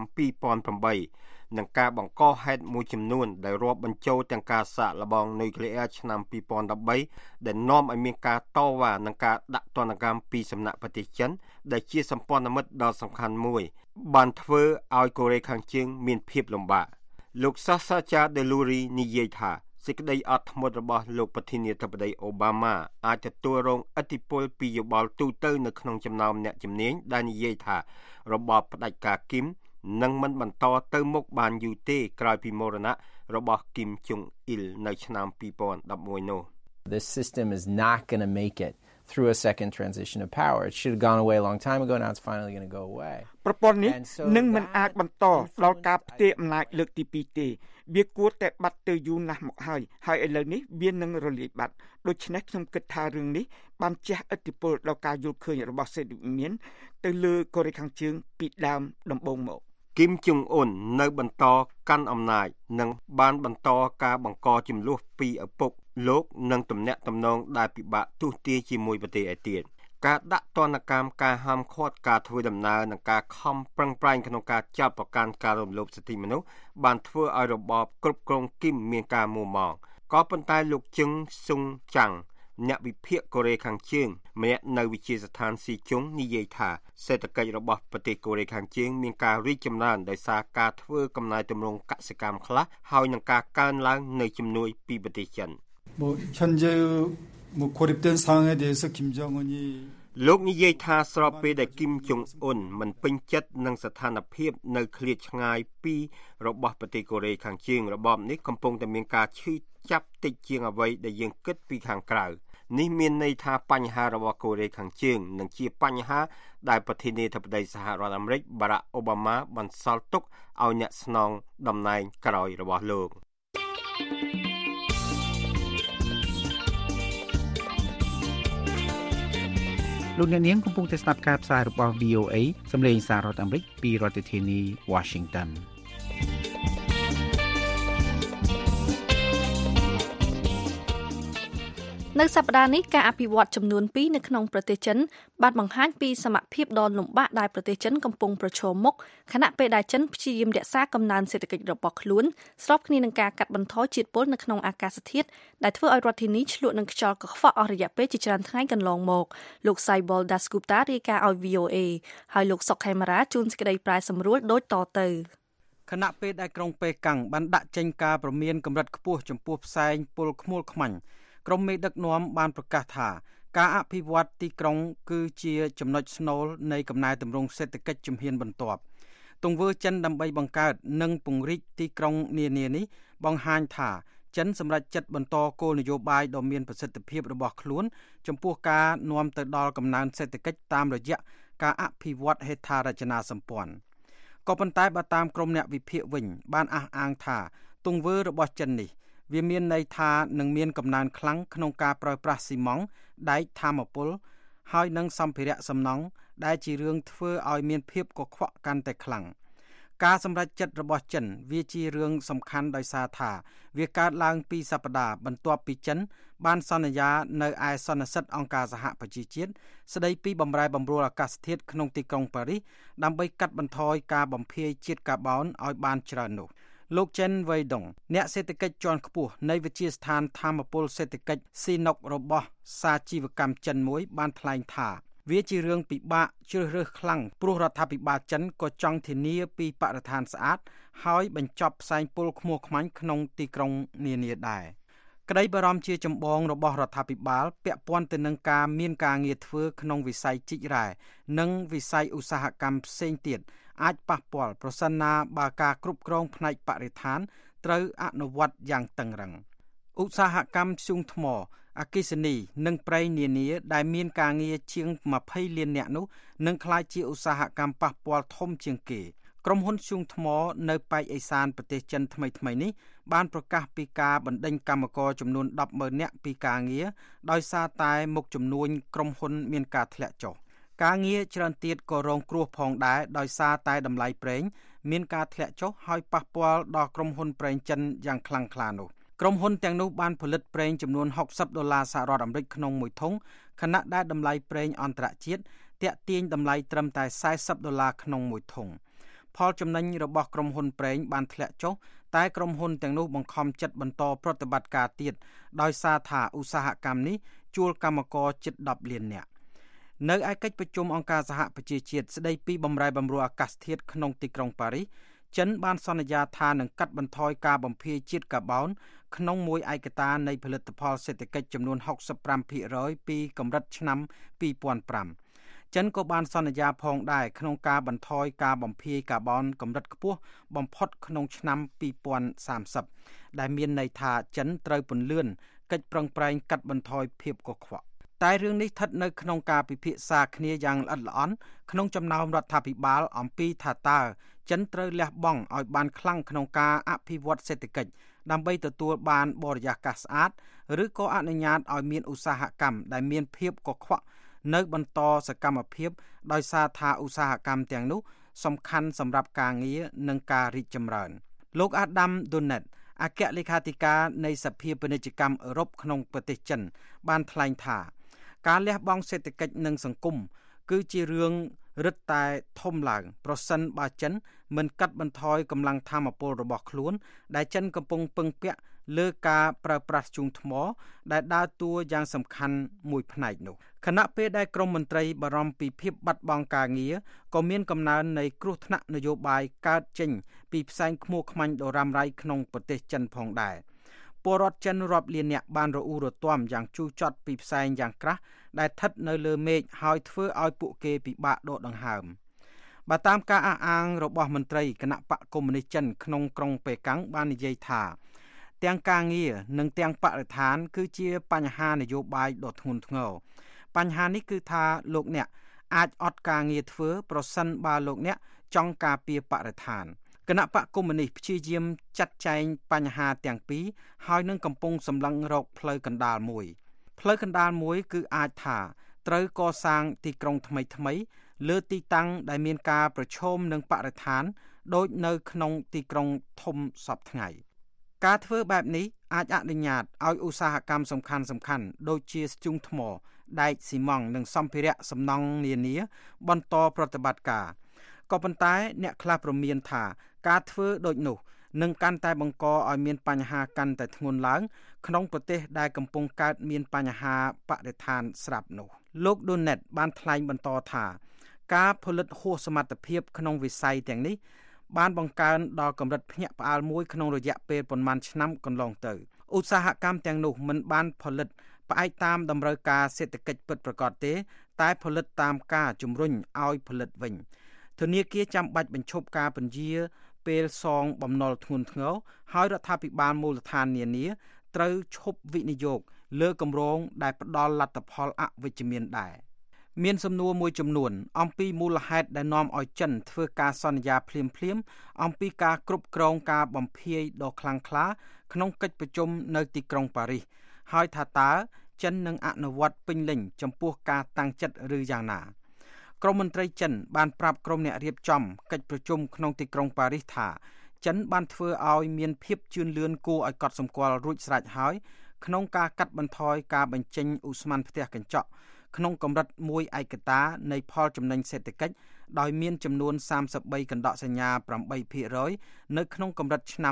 2008និងការបង្កហេតុមួយចំនួនដែលរាប់បញ្ចូលទាំងការសាកល្បងនុយក្លេអ៊ែរឆ្នាំ2013ដែលនាំឲ្យមានការតវ៉ានិងការដាក់ទណ្ឌកម្មពីសំណាក់ប្រទេសចិនដែលជាសម្ព័ន្ធមិត្តដ៏សំខាន់មួយបានធ្វើឲ្យកូរ៉េខាងជើងមានភាពលំបាកលោកសាស្ត្រាចារ្យ Deluri និយាយថាសេចក្តីអត់ធ្មត់របស់លោកប្រធានាធិបតីអូបាម៉ាអាចទទួលរងឥទ្ធិពលពីយោបល់ទូទៅនៅក្នុងចំណោមអ្នកជំនាញដែលនិយាយថារបបផ្ដាច់ការគីមនឹងមិនបន្តទៅមុខបានយូរទេក្រោយពីមរណៈរបស់គីមចុងអ៊ីលនៅឆ្នាំ2011នោះ This system is not going to make it through a second transition of power. It should have gone away a long time ago. Now it's finally going to go away. ប្រព័ន្ធនេះនឹងមិនអាចបន្តដល់ការផ្ទេរអំណាចលើកទី2ទេវាគួរតែបាត់ទៅយូរណាស់មកហើយឥឡូវនេះវានឹងរលាយបាត់ដូច្នេះខ្ញុំគិតថារឿងនេះបានជះឥទ្ធិពលដល់ការយល់ឃើញរបស់សេដ្ឋវិមានទៅលើកូរ៉េខាងជើងពីដើមដំបូងមកគីមចុងអ៊ុននៅបន្តកាន់អំណាចនិងបានបន្តការបង្កចំនួនពីឪពុកលោកនិងទំនាក់ទំនងដែលពិបាកទស្សន៍ទាយជាមួយប្រទេសឯទៀតការដាក់ទណ្ឌកម្មការហាមឃាត់ការធ្វើដំណើរនិងការខំប្រឹងប្រែងក្នុងការចាប់ប្រកាន់ការរំលោភសិទ្ធិមនុស្សបានធ្វើឲ្យរបបគ្រប់គ្រងគីមមានការមួម៉ងក៏ប៉ុន្តែលោកជឹងស៊ុងចាំងអ្នកវិភាគកូរ៉េខាងជើងម្នាក់នៅវិទ្យាស្ថានស៊ីជុងនិយាយថាសេដ្ឋកិច្ចរបស់ប្រទេសកូរ៉េខាងជើងមានការរីកចម្រើនដោយសារការធ្វើកំណែទម្រង់កសិកម្មខ្លះហើយនឹងការកើនឡើងនៃជំនួយពីប្រទេសចិន 현재 고립된 상황에 대해서 김정은이 លោកនិយាយថាស្របពេលដែលគីមចុងអ៊ុនមិនពេញចិត្តនឹងស្ថានភាពនៅឃ្លាតឆ្ងាយពីរបស់ប្រទេសកូរ៉េខាងជើងរបបនេះកំពុងតែមានការឈឺចាប់តិចជាងអ្វីដែលយើងគិតពីខាងក្រៅនេះមានន័យថាបញ្ហារបស់កូរ៉េខាងជើងនឹងជាបញ្ហាដែលប្រធានាធិបតីសហរដ្ឋអាមេរិកបារ៉ាក់អូបាម៉ាបន្សល់ទុកឲ្យអ្នកស្នងតំណែងក្រោយរបស់លោកលោកអ្នកនាងកំពុងតែស្ដាប់ការផ្សាយរបស់ VOA សំឡេងសាររដ្ឋអាមេរិកពីរដ្ឋធានី Washington នៅសប្តាហ៍នេះការអភិវឌ្ឍចំនួន2នៅក្នុងប្រទេសចិនបានបង្ហាញពីសមត្ថភាពដ៏លំបាកដែលប្រទេសចិនកំពុងប្រឈមមុខខណៈពេលដែលចិនព្យាយាមរក្សាកំណើនសេដ្ឋកិច្ចរបស់ខ្លួនស្របគ្នានឹងការកាត់បន្ថយជាតិពុលនៅក្នុងអាកាសធាតុដែលធ្វើឲ្យរដ្ឋធានីឆ្លក់នឹងខ្យល់កខ្វក់អស់រយៈពេលជាច្រើនថ្ងៃកន្លងមកលោក Saibal Dasgupta រាយការណ៍ឲ្យ VOA ហើយលោកសុកខេមរាជួនសេចក្តីប្រាយសម្រួលដូចតទៅខណៈពេលដែលក្រុងប៉េកាំងបានដាក់ចេញការព្រមានកម្រិតខ្ពស់ចំពោះផ្សែងពុលខ្មុលខ្មាញ់ក្រុមមេដឹកនាំបានប្រកាសថាការអភិវឌ្ឍទីក្រុងគឺជាចំណុចស្នូលនៃកំណែទម្រង់សេដ្ឋកិច្ចជំហានបន្ទាប់ទង្វើចិនដើម្បីបង្កើតនិងពង្រីកទីក្រុងនានានេះបង្ហាញថាចិនសម្រេចចិត្តបន្តគោលនយោបាយដ៏មានប្រសិទ្ធភាពរបស់ខ្លួនចំពោះការនាំទៅដល់កំណើនសេដ្ឋកិច្ចតាមរយៈការអភិវឌ្ឍហេដ្ឋារចនាសម្ព័ន្ធក៏ប៉ុន្តែបើតាមក្រុមអ្នកវិភាគវិញបានអះអាងថាទង្វើរបស់ចិននេះវាមានន័យថានឹងមានកំណើនខ្លាំងក្នុងការប្រើប្រាស់ស៊ីម៉ង់ដែកថាមពលហើយនិងសម្ភារៈសំណង់ដែលជារឿងធ្វើឲ្យមានភាពកខ្វក់កាន់តែខ្លាំងការសម្រេចចិត្តរបស់ចិនវាជារឿងសំខាន់ដោយសារថាវាកើតឡើងពីសប្តាហ៍បន្ទាប់ពីចិនបានសន្យានៅឯសន្និសីទអង្គការសហប្រជាជាតិស្ដីពីបម្រែបម្រួលអាកាសធាតុក្នុងទីក្រុងប៉ារីសដើម្បីកាត់បន្ថយការបំភាយជាតិកាបូនឲ្យបានច្រើននោះលោកចិនវ៉ៃដុងអ្នកសេដ្ឋកិច្ចជាន់ខ្ពស់នៃវិទ្យាស្ថានថាមពលសេដ្ឋកិច្ចស៊ីណុករបស់សាជីវកម្មចិនមួយបានថ្លែងថាវាជារឿងពិបាកជ្រើសរើសខ្លាំងព្រោះរដ្ឋាភិបាលចិនក៏ចង់ធានាពីបរិស្ថានស្អាតហើយបញ្ចប់ផ្សែងពុលខ្មុលខ្មាញ់ក្នុងទីក្រុងនានាដែរក្តីបារម្ភជាចម្បងរបស់រដ្ឋាភិបាលពាក់ព័ន្ធទៅនឹងការមានការងារធ្វើក្នុងវិស័យជីករ៉ែនិងវិស័យឧស្សាហកម្មផ្សេងទៀតអាចប៉ះពាល់ប្រសិនណាបើការគ្រប់គ្រងផ្នែកបរិស្ថានត្រូវអនុវត្តយ៉ាងតឹងរ៉ឹងឧស្សាហកម្មធ្យូងថ្មអគ្គិសនីនិងប្រេងនានាដែលមានការងារជាង20លាននាក់នោះនឹងក្លាយជាឧស្សាហកម្មប៉ះពាល់ធំជាងគេក្រុមហ៊ុនធ្យូងថ្មនៅប៉ែកឦសានប្រទេសចិនថ្មីនេះបានប្រកាសពីការបណ្ដេញកម្មករចំនួន 10,000 នាក់ពីការងារដោយសារតែមុខចំនួនក្រុមហ៊ុនមានការធ្លាក់ចុះការងារច្រើនទៀតក៏រងគ្រោះផងដែរដោយសារតែតម្លៃប្រេងមានការធ្លាក់ចុះហើយប៉ះពាល់ដល់ក្រុមហ៊ុនប្រេងចិនយ៉ាងខ្លាំងក្លានោះក្រុមហ៊ុនទាំងនោះបានផលិតប្រេងចំនួន$60សហរដ្ឋអាមេរិកក្នុងមួយធុងខណៈដែលតម្លៃប្រេងអន្តរជាតិទាក់ទាញតម្លៃត្រឹមតែ$40ក្នុងមួយធុងផលចំណេញរបស់ក្រុមហ៊ុនប្រេងបានធ្លាក់ចុះតែក្រុមហ៊ុនទាំងនោះបង្ខំចិត្តបន្តប្រតិបត្តិការទៀតដោយសារថាឧស្សាហកម្មនេះជួលកម្មករជិត10លាននាក់នៅឯកិច្ចប្រជុំអង្គការសហប្រជាជាតិស្ដីពីបម្រែបម្រួលអាកាសធាតុក្នុងទីក្រុងប៉ារីសចិនបានសន្យាថានឹងកាត់បន្ថយការបំភាយជាតិកាបូនក្នុងមួយឯកតានៃផលិតផលសេដ្ឋកិច្ចចំនួន 65% ពីកម្រិតឆ្នាំ2005ចិនក៏បានសន្យាផងដែរក្នុងការបន្ថយការបំភាយកាបូនកម្រិតខ្ពស់បំផុតក្នុងឆ្នាំ2030ដែលមានន័យថាចិនត្រូវពន្លឿនកិច្ចប្រឹងប្រែងកាត់បន្ថយភាពកខ្វក់តែរឿងនេះស្ថិតនៅក្នុងការពិភាក្សាគ្នាយ៉ាងល្អិតល្អន់ក្នុងចំណោមរដ្ឋាភិបាលអំពីថាតើចិនត្រូវលះបង់ឲ្យបានខ្លាំងក្នុងការអភិវឌ្ឍសេដ្ឋកិច្ចដើម្បីទទួលបានបរិយាកាសស្អាតឬក៏អនុញ្ញាតឲ្យមានឧស្សាហកម្មដែលមានភាពកខ្វក់នៅបន្តសកម្មភាពដោយសារថាឧស្សាហកម្មទាំងនោះសំខាន់សម្រាប់ការងារនិងការរីកចម្រើនលោក Adam Donnet អគ្គលេខាធិការនៃសភាពាណិជ្ជកម្មអឺរ៉ុបក្នុងប្រទេសចិនបានថ្លែងថាការលះបង់សេដ្ឋកិច្ចនិងសង្គមគឺជារឿងរឹតតែធំឡើងប្រសិនបើចិនមិនកាត់បន្ថយកម្លាំងថាមពលរបស់ខ្លួនដែលចិនកំពុងពឹងពាក់លើការប្រើប្រាស់ធ្យូងថ្មដែលដើរតួយ៉ាងសំខាន់មួយផ្នែកនោះខណៈពេលដែលក្រមមន្ត្រីបារម្ភពីភាពបាត់បង់ការងារក៏មានកំណើននៃគ្រោះថ្នាក់នយោបាយកើតចេញពីផ្សែងឃ្មោះខ្មាញ់ដ៏រ៉ាំរ៉ៃក្នុងប្រទេសចិនផងដែរពលរដ្ឋចិនរាប់លាននាក់បានរអ៊ូរទាំយ៉ាងជូរចត់ពីផ្សែងយ៉ាងក្រាស់ដែលស្ថិតនៅលើមេឃហើយធ្វើឲ្យពួកគេពិបាកដកដង្ហើមបើតាមការអះអាងរបស់មន្ត្រីគណៈបកកុម្មុយនីសចិនក្នុងក្រុងប៉េកាំងបាននិយាយថាទាំងការងារនិងទាំងបរិស្ថានគឺជាបញ្ហានយោបាយដ៏ធ្ងន់ធ្ងរបញ្ហានេះគឺថាលោកអ្នកអាចអត់ការងារធ្វើប្រសិនបើលោកអ្នកចង់ការពារបរិស្ថានគណៈបកកុម្មុយនីសព្យាយាមចាត់ចែងបញ្ហាទាំងពីរហើយនឹងកំពុងសម្លឹងរកផ្លូវកណ្ដាលមួយគឺអាចថាត្រូវកសាងទីក្រុងថ្មីលើទីតាំងដែលមានការប្រឈមនឹងបរិស្ថានដូចនៅក្នុងទីក្រុងធំសពថ្ងៃការធ្វើបែបនេះអាចអនុញ្ញាតឲ្យឧស្សាហកម្មសំខាន់ដូចជាធ្យូងថ្មដែកស៊ីម៉ង់និងសម្ភារៈសំណង់នានាបន្តប្រតិបត្តិការក៏ប៉ុន្តែអ្នកខ្លះព្រមានថាការធ្វើដូចនោះនឹងកាន់តែបង្កឲ្យមានបញ្ហាកាន់តែធ្ងន់ឡើងក្នុងប្រទេសដែលកំពុងកើតមានបញ្ហាបរិស្ថានស្រាប់នោះលោក Donnet បានថ្លែងបន្តថាការផលិតហួសសមត្ថភាពក្នុងវិស័យទាំងនេះបានបង្កើនដល់កម្រិតភ្ញាក់ផ្អើលមួយក្នុងរយៈពេលប៉ុន្មានឆ្នាំកន្លងទៅឧស្សាហកម្មទាំងនោះមិនបានផលិតផ្អែកតាមតម្រូវការសេដ្ឋកិច្ចពិតប្រាកដទេតែផលិតតាមការជំរុញឲ្យផលិតវិញធនាគារចាំបាច់បញ្ឈប់ការពន្យាពេលសងបំណុលធ្ងន់ធ្ងរហើយរដ្ឋាភិបាលមូលដ្ឋាននានាត្រូវឈប់វិនិយោគលើគម្រោងដែលផ្ដល់លទ្ធផលអវិជ្ជមានដែរមានសំណួរមួយចំនួនអំពីមូលហេតុដែលនាំឲ្យចិនធ្វើការសន្យាភ្លាមអំពីការគ្រប់គ្រងការបំភាយដ៏ខ្លាំងក្លាក្នុងកិច្ចប្រជុំនៅទីក្រុងប៉ារីសហើយថាតើចិននឹងអនុវត្តពេញលេញចំពោះការតាំងចិត្តឬយ៉ាងណាក្រមមន្ត្រីចិនបានប្រាប់ក្រុមអ្នករៀបចំកិច្ចប្រជុំក្នុងទីក្រុងប៉ារីសថាចិនបានធ្វើឲ្យមានភាពជឿនលឿនគួរឲ្យកត់សម្គាល់រួចស្រេចហើយក្នុងការកាត់បន្ថយការបញ្ចេញឧស្ម័នផ្ទះកញ្ចក់ក្នុងកម្រិតមួយឯកតានៃផលចំណេញសេដ្ឋកិច្ចដោយមានចំនួន33កណ្ដកសញ្ញា 8% នៅក្នុងកម្រិតឆ្នាំ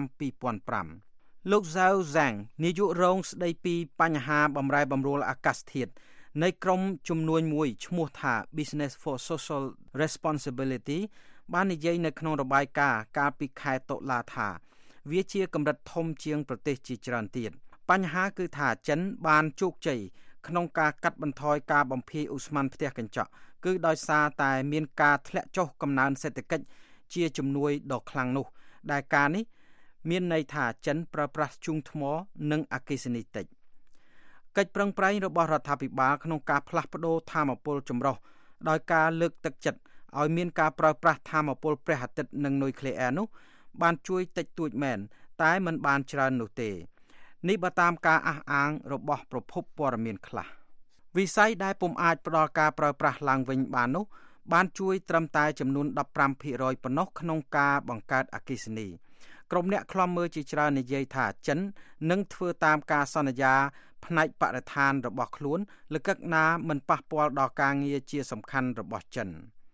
2005លោក Zhao Zhang នាយករងស្ដីពីបញ្ហាបំរែបំរួលអាកាសធាតុនៃក្រុមជំនួញមួយឈ្មោះថា Business for Social Responsibility បាននិយាយនៅក្នុងរបាយការណ៍កាលពីខែតុលាថាវាជាកម្រិតធំជាងប្រទេសជាច្រើនទៀតបញ្ហាគឺថាចិនបានជោគជ័យក្នុងការកាត់បន្ថយការបំភាយឧស្ម័នផ្ទះកញ្ចក់គឺដោយសារតែមានការធ្លាក់ចុះកំណើនសេដ្ឋកិច្ចជាជំនួយដ៏ខ្លាំងនោះដែលការនេះមានន័យថាចិនប្រើប្រាស់ធ្យូងថ្មនិងអគ្គិសនីតិចកិច្ចប្រឹងប្រែងរបស់រដ្ឋាភិបាលក្នុងការផ្លាស់ប្តូរថាមពលចម្រុះដោយការលើកទឹកចិត្តឲ្យមានការប្រើប្រាស់ថាមពលព្រះអាទិត្យនិងនុយក្លេអ៊ែរនោះបានជួយតិចតួចមែនតែមិនបានច្រើននោះទេនេះបើតាមការអះអាងរបស់ប្រភពព័ត៌មានខ្លះវិស័យដែលពុំអាចផ្ដល់ការប្រើប្រាស់ឡើងវិញបាននោះបានជួយត្រឹមតែចំនួន 15% ប៉ុណ្ណោះក្នុងការបង្កើតអគ្គិសនីក្រុមអ្នកឃ្លាំមើលជាច្រើននិយាយថាចិននឹងធ្វើតាមការសន្យាផ្នែកបរិស្ថានរបស់ខ្លួនលើកឹកណាមិនប៉ះពាល់ដល់ការងារជាសំខាន់របស់ចិន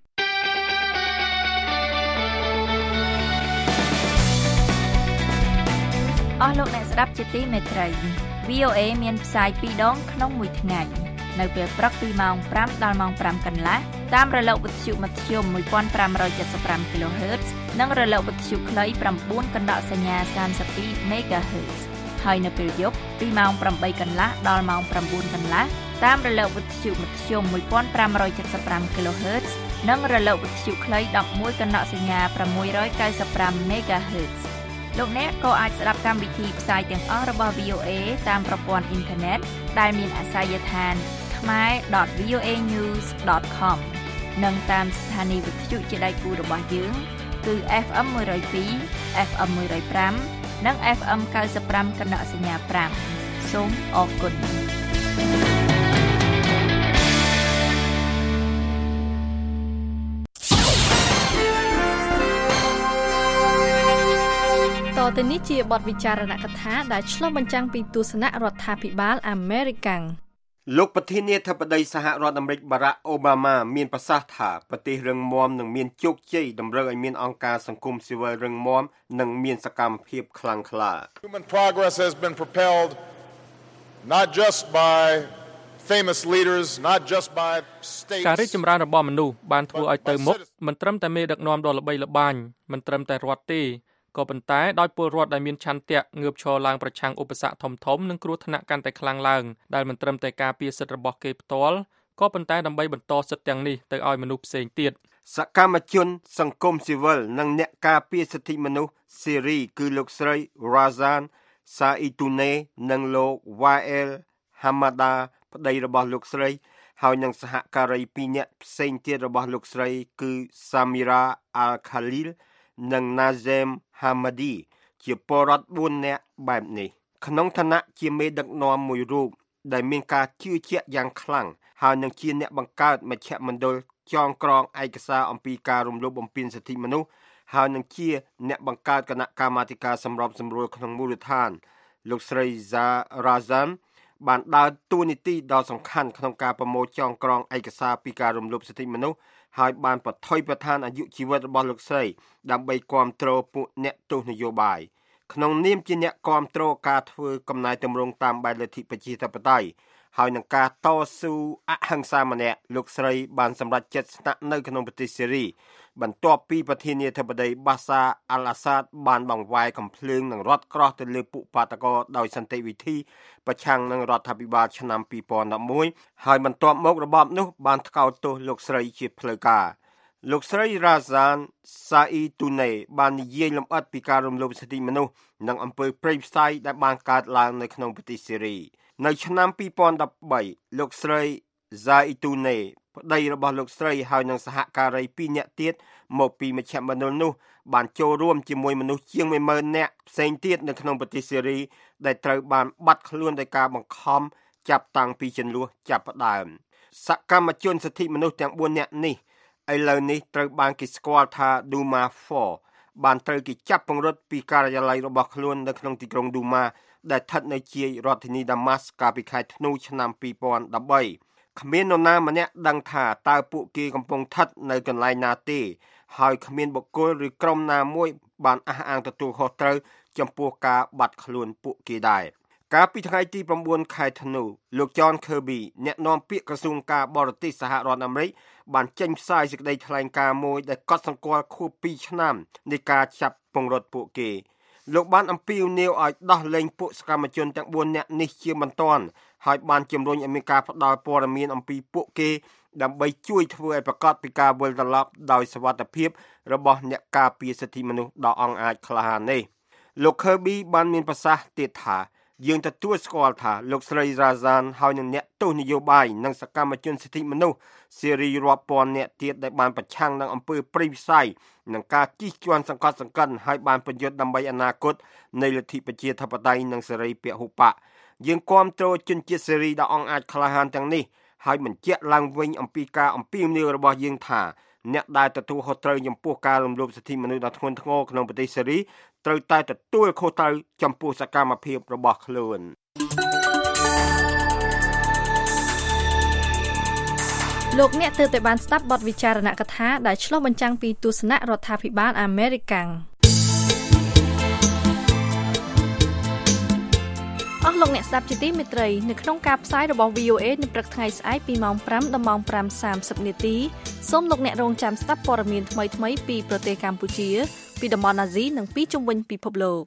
អស់លោកអ្នកស្ដាប់ជាទីមេត្រី VOA មានផ្សាយ2ដងក្នុងមួយថ្ងៃនៅពេលព្រឹកពីម៉ោង 5 ដល់ម៉ោង 5 កន្លះតាមរលកវិទ្យុមធ្យម 1575 kHz និងរលកវិទ្យុខ្លី 9 កណ្ដកសញ្ញា 32 MHz ហើយនៅពេលយប់ពីម៉ោង 8 កន្លះដល់ម៉ោង 9 កន្លះតាមរលកវិទ្យុមធ្យម 1575 kHz និងរលកវិទ្យុខ្លី 11 កណ្ដកសញ្ញា 695 MHzលោកអ្នកក៏អាចស្ដាប់កម្មវិធីផ្សាយទាំងអស់របស់ VOA តាមប្រព័ន្ធអ៊ីនធឺណិតដែលមានអាសយដ្ឋាន khmer.voanews.com និងតាមស្ថានីយវិទ្យុជាដៃគូរបស់យើងគឺ FM 102 FM 105និង FM 95 កណ្ដកសញ្ញា 5 សូមអរគុណទៅនេះជាបទវិចារណកថាដែលឆ្លុះបញ្ចាំងពីទស្សនៈរដ្ឋាភិបាលអាមេរិកាំងលោកប្រធានាធិបតីសហរដ្ឋអាមេរិកបារ៉ាក់អូបាម៉ាមានប្រសាសន៍ថាប្រទេសរឹងមាំនឹងមានជោគជ័យតម្រូវឲ្យមានអង្គការសង្គមស៊ីវិលរឹងមាំនិងមានសកម្មភាពខ្លាំងក្លា Human progress has been propelled not just by famous leaders, not just by states. ការរីកចម្រើនរបស់មនុស្សបានធ្វើឲ្យទៅមុខមិនត្រឹមតែមេដឹកនាំដ៏ល្បីល្បាញមិនត្រឹមតែរដ្ឋទេក៏ប៉ុន្តែដោយពលរដ្ឋដែលមានឆន្ទៈងើបឈរឡើងប្រឆាំងឧបសគ្គធំៗនិងគ្រោះថ្នាក់កាន់តែខ្លាំងឡើងដែលមិនត្រឹមតែការពារសិទ្ធិរបស់គេផ្ទាល់ក៏ប៉ុន្តែដើម្បីបន្តសិទ្ធិទាំងនេះទៅឲ្យមនុស្សផ្សេងទៀតសកម្មជនសង្គមស៊ីវិលនិងអ្នកការពារសិទ្ធិមនុស្សសេរីគឺលោកស្រី Razan Saitoune និងលោក Wael Hamada ប្តីរបស់លោកស្រីហើយនិងសហការី2នាក់ផ្សេងទៀតរបស់លោកស្រីគឺ Samira Al-Khalil និង Nazem Hamadi ជាពលរដ្ឋ4នាក់បែបនេះក្នុងឋានៈជាមេដឹកនាំមួយរូបដែលមានការជឿជាក់យ៉ាងខ្លាំងហើយនឹងជាអ្នកបង្កើតមជ្ឈមណ្ឌលចងក្រងឯកសារអំពីការរំលោភបំពានសិទ្ធិមនុស្សហើយនឹងជាអ្នកបង្កើតគណៈកម្មាធិការសម្របសម្រួលក្នុងមូលដ្ឋានលោកស្រី Razan បានដើរតួនាទីដ៏សំខាន់ក្នុងការប្រមូលចងក្រងឯកសារពីការរំលោភសិទ្ធិមនុស្សហើយបានប្រថុយប្រឋានអាយុជីវិតរបស់លោកស្រីដើម្បីគាំទ្រពួកអ្នកទោសនយោបាយក្នុងនាមជាអ្នកគាំទ្រការធ្វើកំណែទម្រង់តាមបែបលទ្ធិប្រជាធិបតេយ្យហើយនឹងការតស៊ូអហិង្សាម្នាក់លោកស្រីបានសម្រេចចិត្តស្នាក់នៅក្នុងប្រទេសសេរីបន្ទាប់ពីប្រធានាធិបតីបាសាអាល់អាសាដបានបង្វែរកំភ្លើងនឹងរត់ក្រោះទៅលើពួកបាតកោដោយសន្តិវិធីប្រឆាំងនឹងរដ្ឋាភិបាលឆ្នាំ2011ហើយបន្ទាប់មករបបនោះបានថ្កោលទោសលោកស្រីជាផ្លូវការលោកស្រី Razan Saitoune បាននិយាយលម្អិតពីការរំលោភសិទ្ធិមនុស្សនិងអំពើព្រៃផ្សៃដែលបានកើតឡើងនៅក្នុងប្រទេសសេរីនៅឆ្នាំ2013លោកស្រី Saitoune ប្តីរបស់លោកស្រីហើយនិងសហការី2នាក់ទៀតមកពីមជ្ឈមណ្ឌលនោះបានចូលរួមជាមួយមនុស្សជាង 10000 នាក់ផ្សេងទៀតនៅក្នុងប្រទេសសេរីដែលត្រូវបានបាត់ខ្លួនដោយការបង្ខំចាប់តាំងពីជន្លោះចាប់ផ្ដើមសកម្មជនសិទ្ធិមនុស្សទាំង4នាក់នេះឥឡូវនេះត្រូវបានគេស្គាល់ថា Duma 4បានត្រូវគេចាប់ពង្រត់ពីការិយាល័យរបស់ខ្លួននៅក្នុងទីក្រុង Duma ដែលស្ថិតនៅជាយរដ្ឋធានី Damas កាលពីខែធ្នូឆ្នាំ2013គ្មាននរណាម្នាក់ដឹងថាតើពួកគេកំពុងស្ថិតនៅកន្លែងណាទេហើយគ្មានបុគ្គលឬក្រុមណាមួយបានអះអាងទទួលខុសត្រូវចំពោះការបាត់ខ្លួនពួកគេដែរកាលពីថ្ងៃទី9ខែធ្នូលោក John Kirby អ្នកនាំពាក្យក្រសួងការបរទេសសហរដ្ឋអាមេរិកបានចេញផ្សាយសេចក្តីថ្លែងការណ៍មួយដែលកត់សម្គាល់ខួប2ឆ្នាំនៃការចាប់ពង្រត់ពួកគេលោកបានអំពាវនាវឲ្យដោះលែងពួកសកម្មជនទាំង4នាក់នេះជាបន្ទាន់ហើយបានជំរុញឲ្យមានការផ្តល់ព័ត៌មានអំពីពួកគេដើម្បីជួយធ្វើឲ្យប្រកាសពីការវិលត្រឡប់ដោយសុវត្ថិភាពរបស់អ្នកការពារសិទ្ធិមនុស្សដ៏អង់អាចក្លាហាននេះលោក Kirby បានមានប្រសាសន៍ទៀតថាយើងទទួលស្គាល់ថាលោកស្រី Razan ហើយនឹងអ្នកទោសនយោបាយនិងសកម្មជនសិទ្ធិមនុស្សសេរីរាប់ពាន់នាក់ទៀតដែលបានប្រឆាំងនឹងអំពើព្រៃផ្សៃនិងការជិះជាន់សង្កត់សង្កិនហើយបានប្រយុទ្ធដើម្បីអនាគតនៃលទ្ធិប្រជាធិបតេយ្យនិងសេរីពហុបកយើងគាំទ្រជនជាតិសេរីដ៏អង់អាចក្លាហានទាំងនេះហើយបញ្ជាក់ឡើងវិញអំពីការអំពាវនាវរបស់យើងថាអ្នកដែលទទួលខុសត្រូវចំពោះការរំលោភសិទ្ធិមនុស្សដ៏ធ្ងន់ធ្ងរក្នុងប្រទេសសេរីត្រូវតែទទួលខុសត្រូវចំពោះសកម្មភាពរបស់ខ្លួនលោកអ្នកទើបតែបានស្ដាប់បទវិចារណកថាដែលឆ្លុះបញ្ចាំងពីទស្សនៈរដ្ឋាភិបាលអាមេរិកអស់លោកអ្នកស្ដាប់ជាទីមេត្រីនៅក្នុងការផ្សាយរបស់ VOA នៅព្រឹកថ្ងៃស្អែកពីម៉ោង 5 ដល់ម៉ោង 5:30 នាទីសូមលោកអ្នករងចាំស្ដាប់ព័ត៌មានថ្មីៗពីប្រទេសកម្ពុជាពីតំបន់អាស៊ីនិងពីជុំវិញពិភពលោក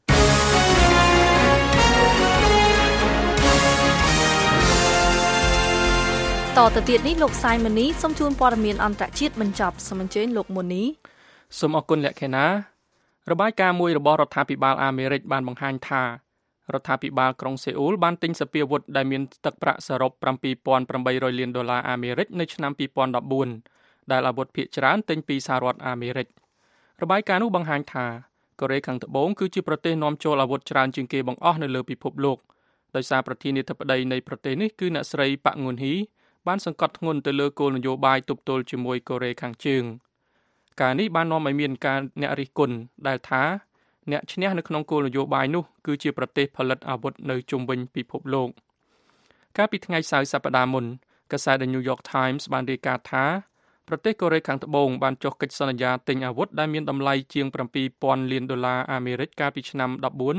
តទៅទៀតនេះលោកសាយម៉ានីសូមជូនព័ត៌មានអន្តរជាតិបញ្ចប់សូមអញ្ជើញលោកម៉ូនីសូមអរគុណលក្ខណារបាយការណ៍មួយរបស់រដ្ឋាភិបាលអាមេរិកបានបង្ហាញថារដ្ឋាភិបាលក្រុងសេអ៊ូលបានទិញសពាវុធដែលមានទឹកប្រាក់សរុប $7,800 លានអាមេរិកនៅឆ្នាំ2014ដែលអាវុធភាគច្រើនទិញពីសហរដ្ឋអាមេរិករបាយការណ៍នោះបង្ហាញថាកូរ៉េខាងត្បូងគឺជាប្រទេសនាំចូលអាវុធច្រើនជាងគេបង្អស់នៅលើពិភពលោកដោយសារប្រធានាធិបតីនៃប្រទេសនេះគឺអ្នកស្រីប៉ាក់ងុនហ៊ីបានសង្កត់ធ្ងន់ទៅលើគោលនយោបាយទប់ទល់ជាមួយកូរ៉េខាងជើងការនេះបាននាំឲ្យមានការអ្នករិះគន់ដែលថាអ្នកឈ្នះនៅក្នុងគោលនយោបាយនោះគឺជាប្រទេសផលិតអាវុធនៅជុំវិញពិភពលោកកាលពីថ្ងៃសៅរ៍សប្តាហ៍មុនកាសែត The New York Times បានរាយការណ៍ថាប្រទេសកូរ៉េខាងត្បូងបានចុះកិច្ចសន្យាទិញអាវុធដែលមានតម្លៃជាង$7,000 លានអាមេរិកកាលពីឆ្នាំ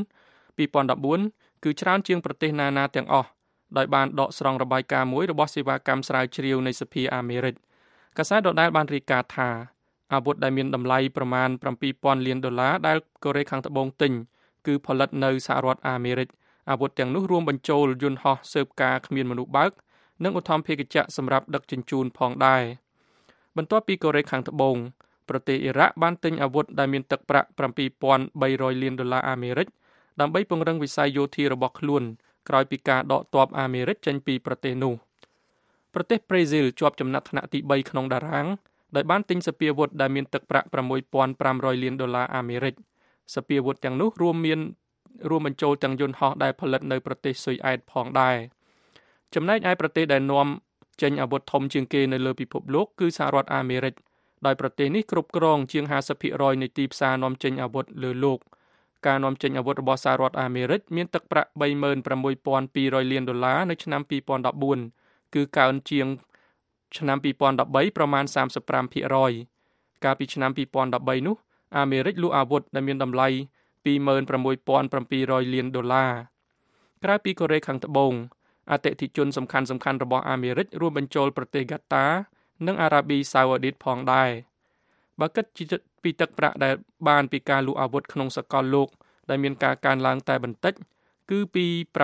2014គឺច្រើនជាងប្រទេសណាៗទាំងអស់ដោយបានដកស្រង់របាយការណ៍មួយរបស់សេវាកម្មស្រាវជ្រាវនៃសភាអាមេរិកកាសែតដដែលបានរាយការណ៍ថាអាវុធដែលមានតម្លៃប្រមាណ$7,000 លានដែលកូរ៉េខាងត្បូងទិញគឺផលិតនៅសហរដ្ឋអាមេរិកអាវុធទាំងនោះរួមបញ្ចូលយន្តហោះស៊ើបការគ្មានមនុស្សបើកនិងឧទ្ធម្ភាគចក្រសម្រាប់ដឹកជញ្ជូនផងដែរបន្ទាប់ពីកូរ៉េខាងត្បូងប្រទេសអ៊ីរ៉ាក់បានទិញអាវុធដែលមានទឹកប្រាក់$7,300 លានអាមេរិកដើម្បីពង្រឹងវិស័យយោធារបស់ខ្លួនក្រោយពីការដកទ័ពអាមេរិកចេញពីប្រទេសនោះប្រទេសប្រេស៊ីលជាប់ចំណាត់ថ្នាក់ទី3ក្នុងតារាងដោយបានទិញសពាវុធដែលមានទឹកប្រាក់$6,500 លានអាមេរិកសពាវុធទាំងនោះរួមបញ្ចូលទាំងយន្តហោះដែលផលិតនៅប្រទេសស៊ុយអែតផងដែរចំណែកឯប្រទេសដែលនាំចេញអាវុធធំជាងគេនៅលើពិភពលោកគឺសហរដ្ឋអាមេរិកដោយប្រទេសនេះគ្រប់គ្រងជាង 50% នៃទីផ្សារនាំចេញអាវុធលើលោកការនាំចេញអាវុធរបស់សហរដ្ឋអាមេរិកមានទឹកប្រាក់$36,200 លាននៅឆ្នាំ2014គឺកើនជាងឆ្នាំ2013ប្រមាណ 35% កាលពីឆ្នាំ2013នោះអាមេរិកលក់អាវុធដែលមានតម្លៃ$26,700 លានក្រៅពីកូរ៉េខាងត្បូងអតិថិជនសំខាន់ៗរបស់អាមេរិករួមបញ្ចូលប្រទេសហ្គាតានិងអារ៉ាប៊ីសាអូឌីតផងដែរបើគិតពីទឹកប្រាក់ដែលបានពីការលក់អាវុធក្នុងសកលលោកដែលមានការកើនឡើងតែបន្តិចគឺពី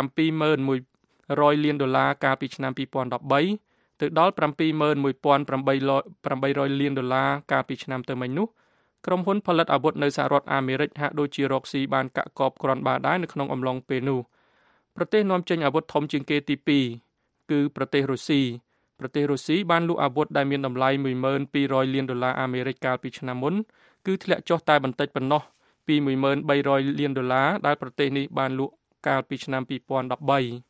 $71,000 លានកាលពីឆ្នាំ2013ទៅដល់$71,800 លានកាលពីឆ្នាំទៅមិញនោះក្រុមហ៊ុនផលិតអាវុធនៅសហរដ្ឋអាមេរិកហាក់ដូចជារកស៊ីបានកាក់កបគ្រាន់បើដែរនៅក្នុងអំឡុងពេលនោះប្រទេសនាំចេញអាវុធធំជាងគេទី2គឺប្រទេសរុស្ស៊ីបានលក់អាវុធដែលមានតម្លៃ$12,200 លានអាមេរិកកាលពីឆ្នាំមុនគឺធ្លាក់ចុះតែបន្តិចប៉ុណ្ណោះពី$13,000 លានដែលប្រទេសនេះបានលក់កាលពីឆ្នាំ2013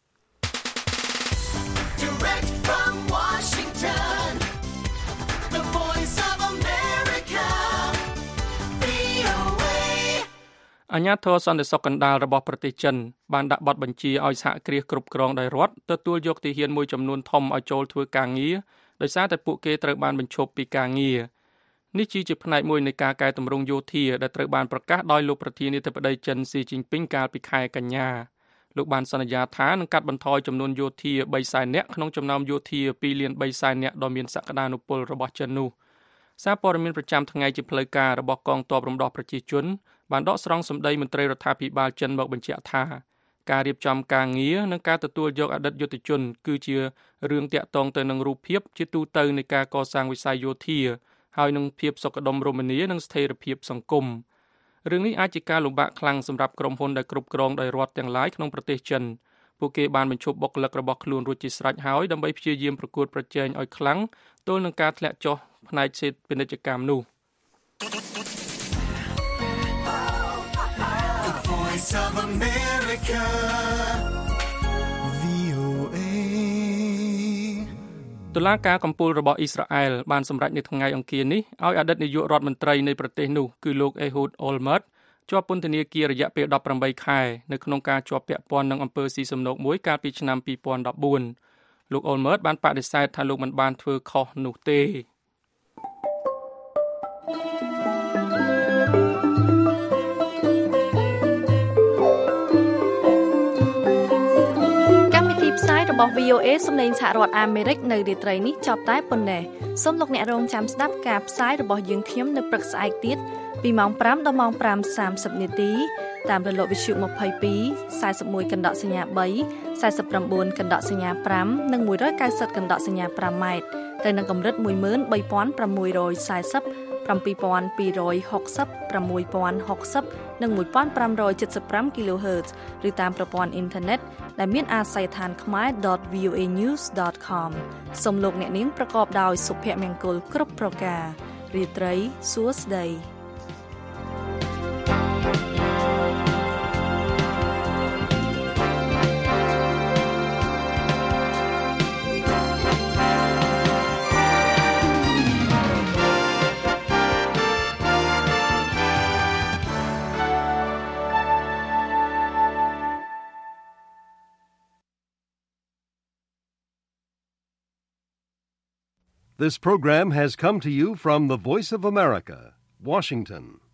អាជ្ញាធរសន្តិសុខកណ្ដាលរបស់ប្រទេសចិនបានដាក់បទបញ្ជាឲ្យសហគ្រាសគ្រប់គ្រងដោយរដ្ឋទទួលយកទាហានមួយចំនួនធំឲ្យចូលធ្វើការងារដោយសារតែពួកគេត្រូវបានបញ្ឈប់ពីការងារនេះជាផ្នែកមួយនៃការកែតម្រង់យោធាដែលត្រូវបានប្រកាសដោយលោកប្រធានាធិបតីចិនស៊ីជីនពីងកាលពីខែកញ្ញាលោកបានសន្យាថានឹងកាត់បន្ថយចំនួនយោធា300,000នាក់ក្នុងចំណោមយោធា2,300,000នាក់ដ៏មានសក្តានុពលរបស់ចិននោះសារព័ត៌មានប្រចាំថ្ងៃជាផ្លូវការរបស់កងទ័ពរំដោះប្រជាជនបានដកស្រង់សម្ដីមន្ត្រីរដ្ឋាភិបាលចិនមកបញ្ជាក់ថាការរៀបចំការងារនិងការទទួលយកអតីតយុទ្ធជនគឺជារឿងតាក់ទងទៅនឹងរូបភាពជាទូទៅនៃការកសាងវិស័យយោធាហើយនឹងភាពសុខដុមរមនានិងស្ថិរភាពសង្គមរឿងនេះអាចជាការលំបាកខ្លាំងសម្រាប់ក្រុមហ៊ុនដែលគ្រប់គ្រងដោយរដ្ឋទាំងឡាយក្នុងប្រទេសចិនពួកគេបានបញ្ឈប់បុគ្គលិករបស់ខ្លួនរួចជាស្រេចហើយដើម្បីព្យាយាមប្រកួតប្រជែងឲ្យខ្លាំងទល់នឹងការធ្លាក់ចុះផ្នែកសេដ្ឋពាណិជ្ជកម្មនោះof America VOA តុលាការកំពូលរបស់អ៊ីស្រាអែលបានសម្រេចនៅថ្ងៃអង្គារនេះឲ្យអតីតនាយករដ្ឋមន្ត្រីនៃប្រទេសនោះគឺលោក Ehud Olmert ជាប់ពន្ធនាគាររយៈពេល18ខែនៅក្នុងការជាប់ពាក់ព័ន្ធនឹងអំពើស៊ីសំណូកមួយកាលពីឆ្នាំ2014លោក Olmert បានបដិសេធថាលោកមិនបានធ្វើខុសនោះទេផ្សាយរបស់ VOA សម្លេងសហរដ្ឋអាមេរិកនៅរាត្រីនេះចប់តែប៉ុណ្ណេះសូមលោកអ្នករងចាំស្ដាប់ការផ្សាយរបស់យើងខ្ញុំនៅព្រឹកស្អែកទៀតពីម៉ោង5ដល់ម៉ោង5:30នាទីតាមរលកវិទ្យុ22 41កណ្ដកសញ្ញា3 49កណ្ដកសញ្ញា5និង190កណ្ដកសញ្ញា5ម៉ែត្រទៅនឹងកម្រិត13640 7260 6060និង1575 kHz ឬតាមប្រព័ន្ធអ៊ីនធឺណិតដែលមានអាស័យដ្ឋានkhmer.voanews.com សូមលោកអ្នកនាងប្រកបដោយសុភមង្គលគ្រប់ប្រការរាត្រីសួស្តី This program has come to you from the Voice of America, Washington.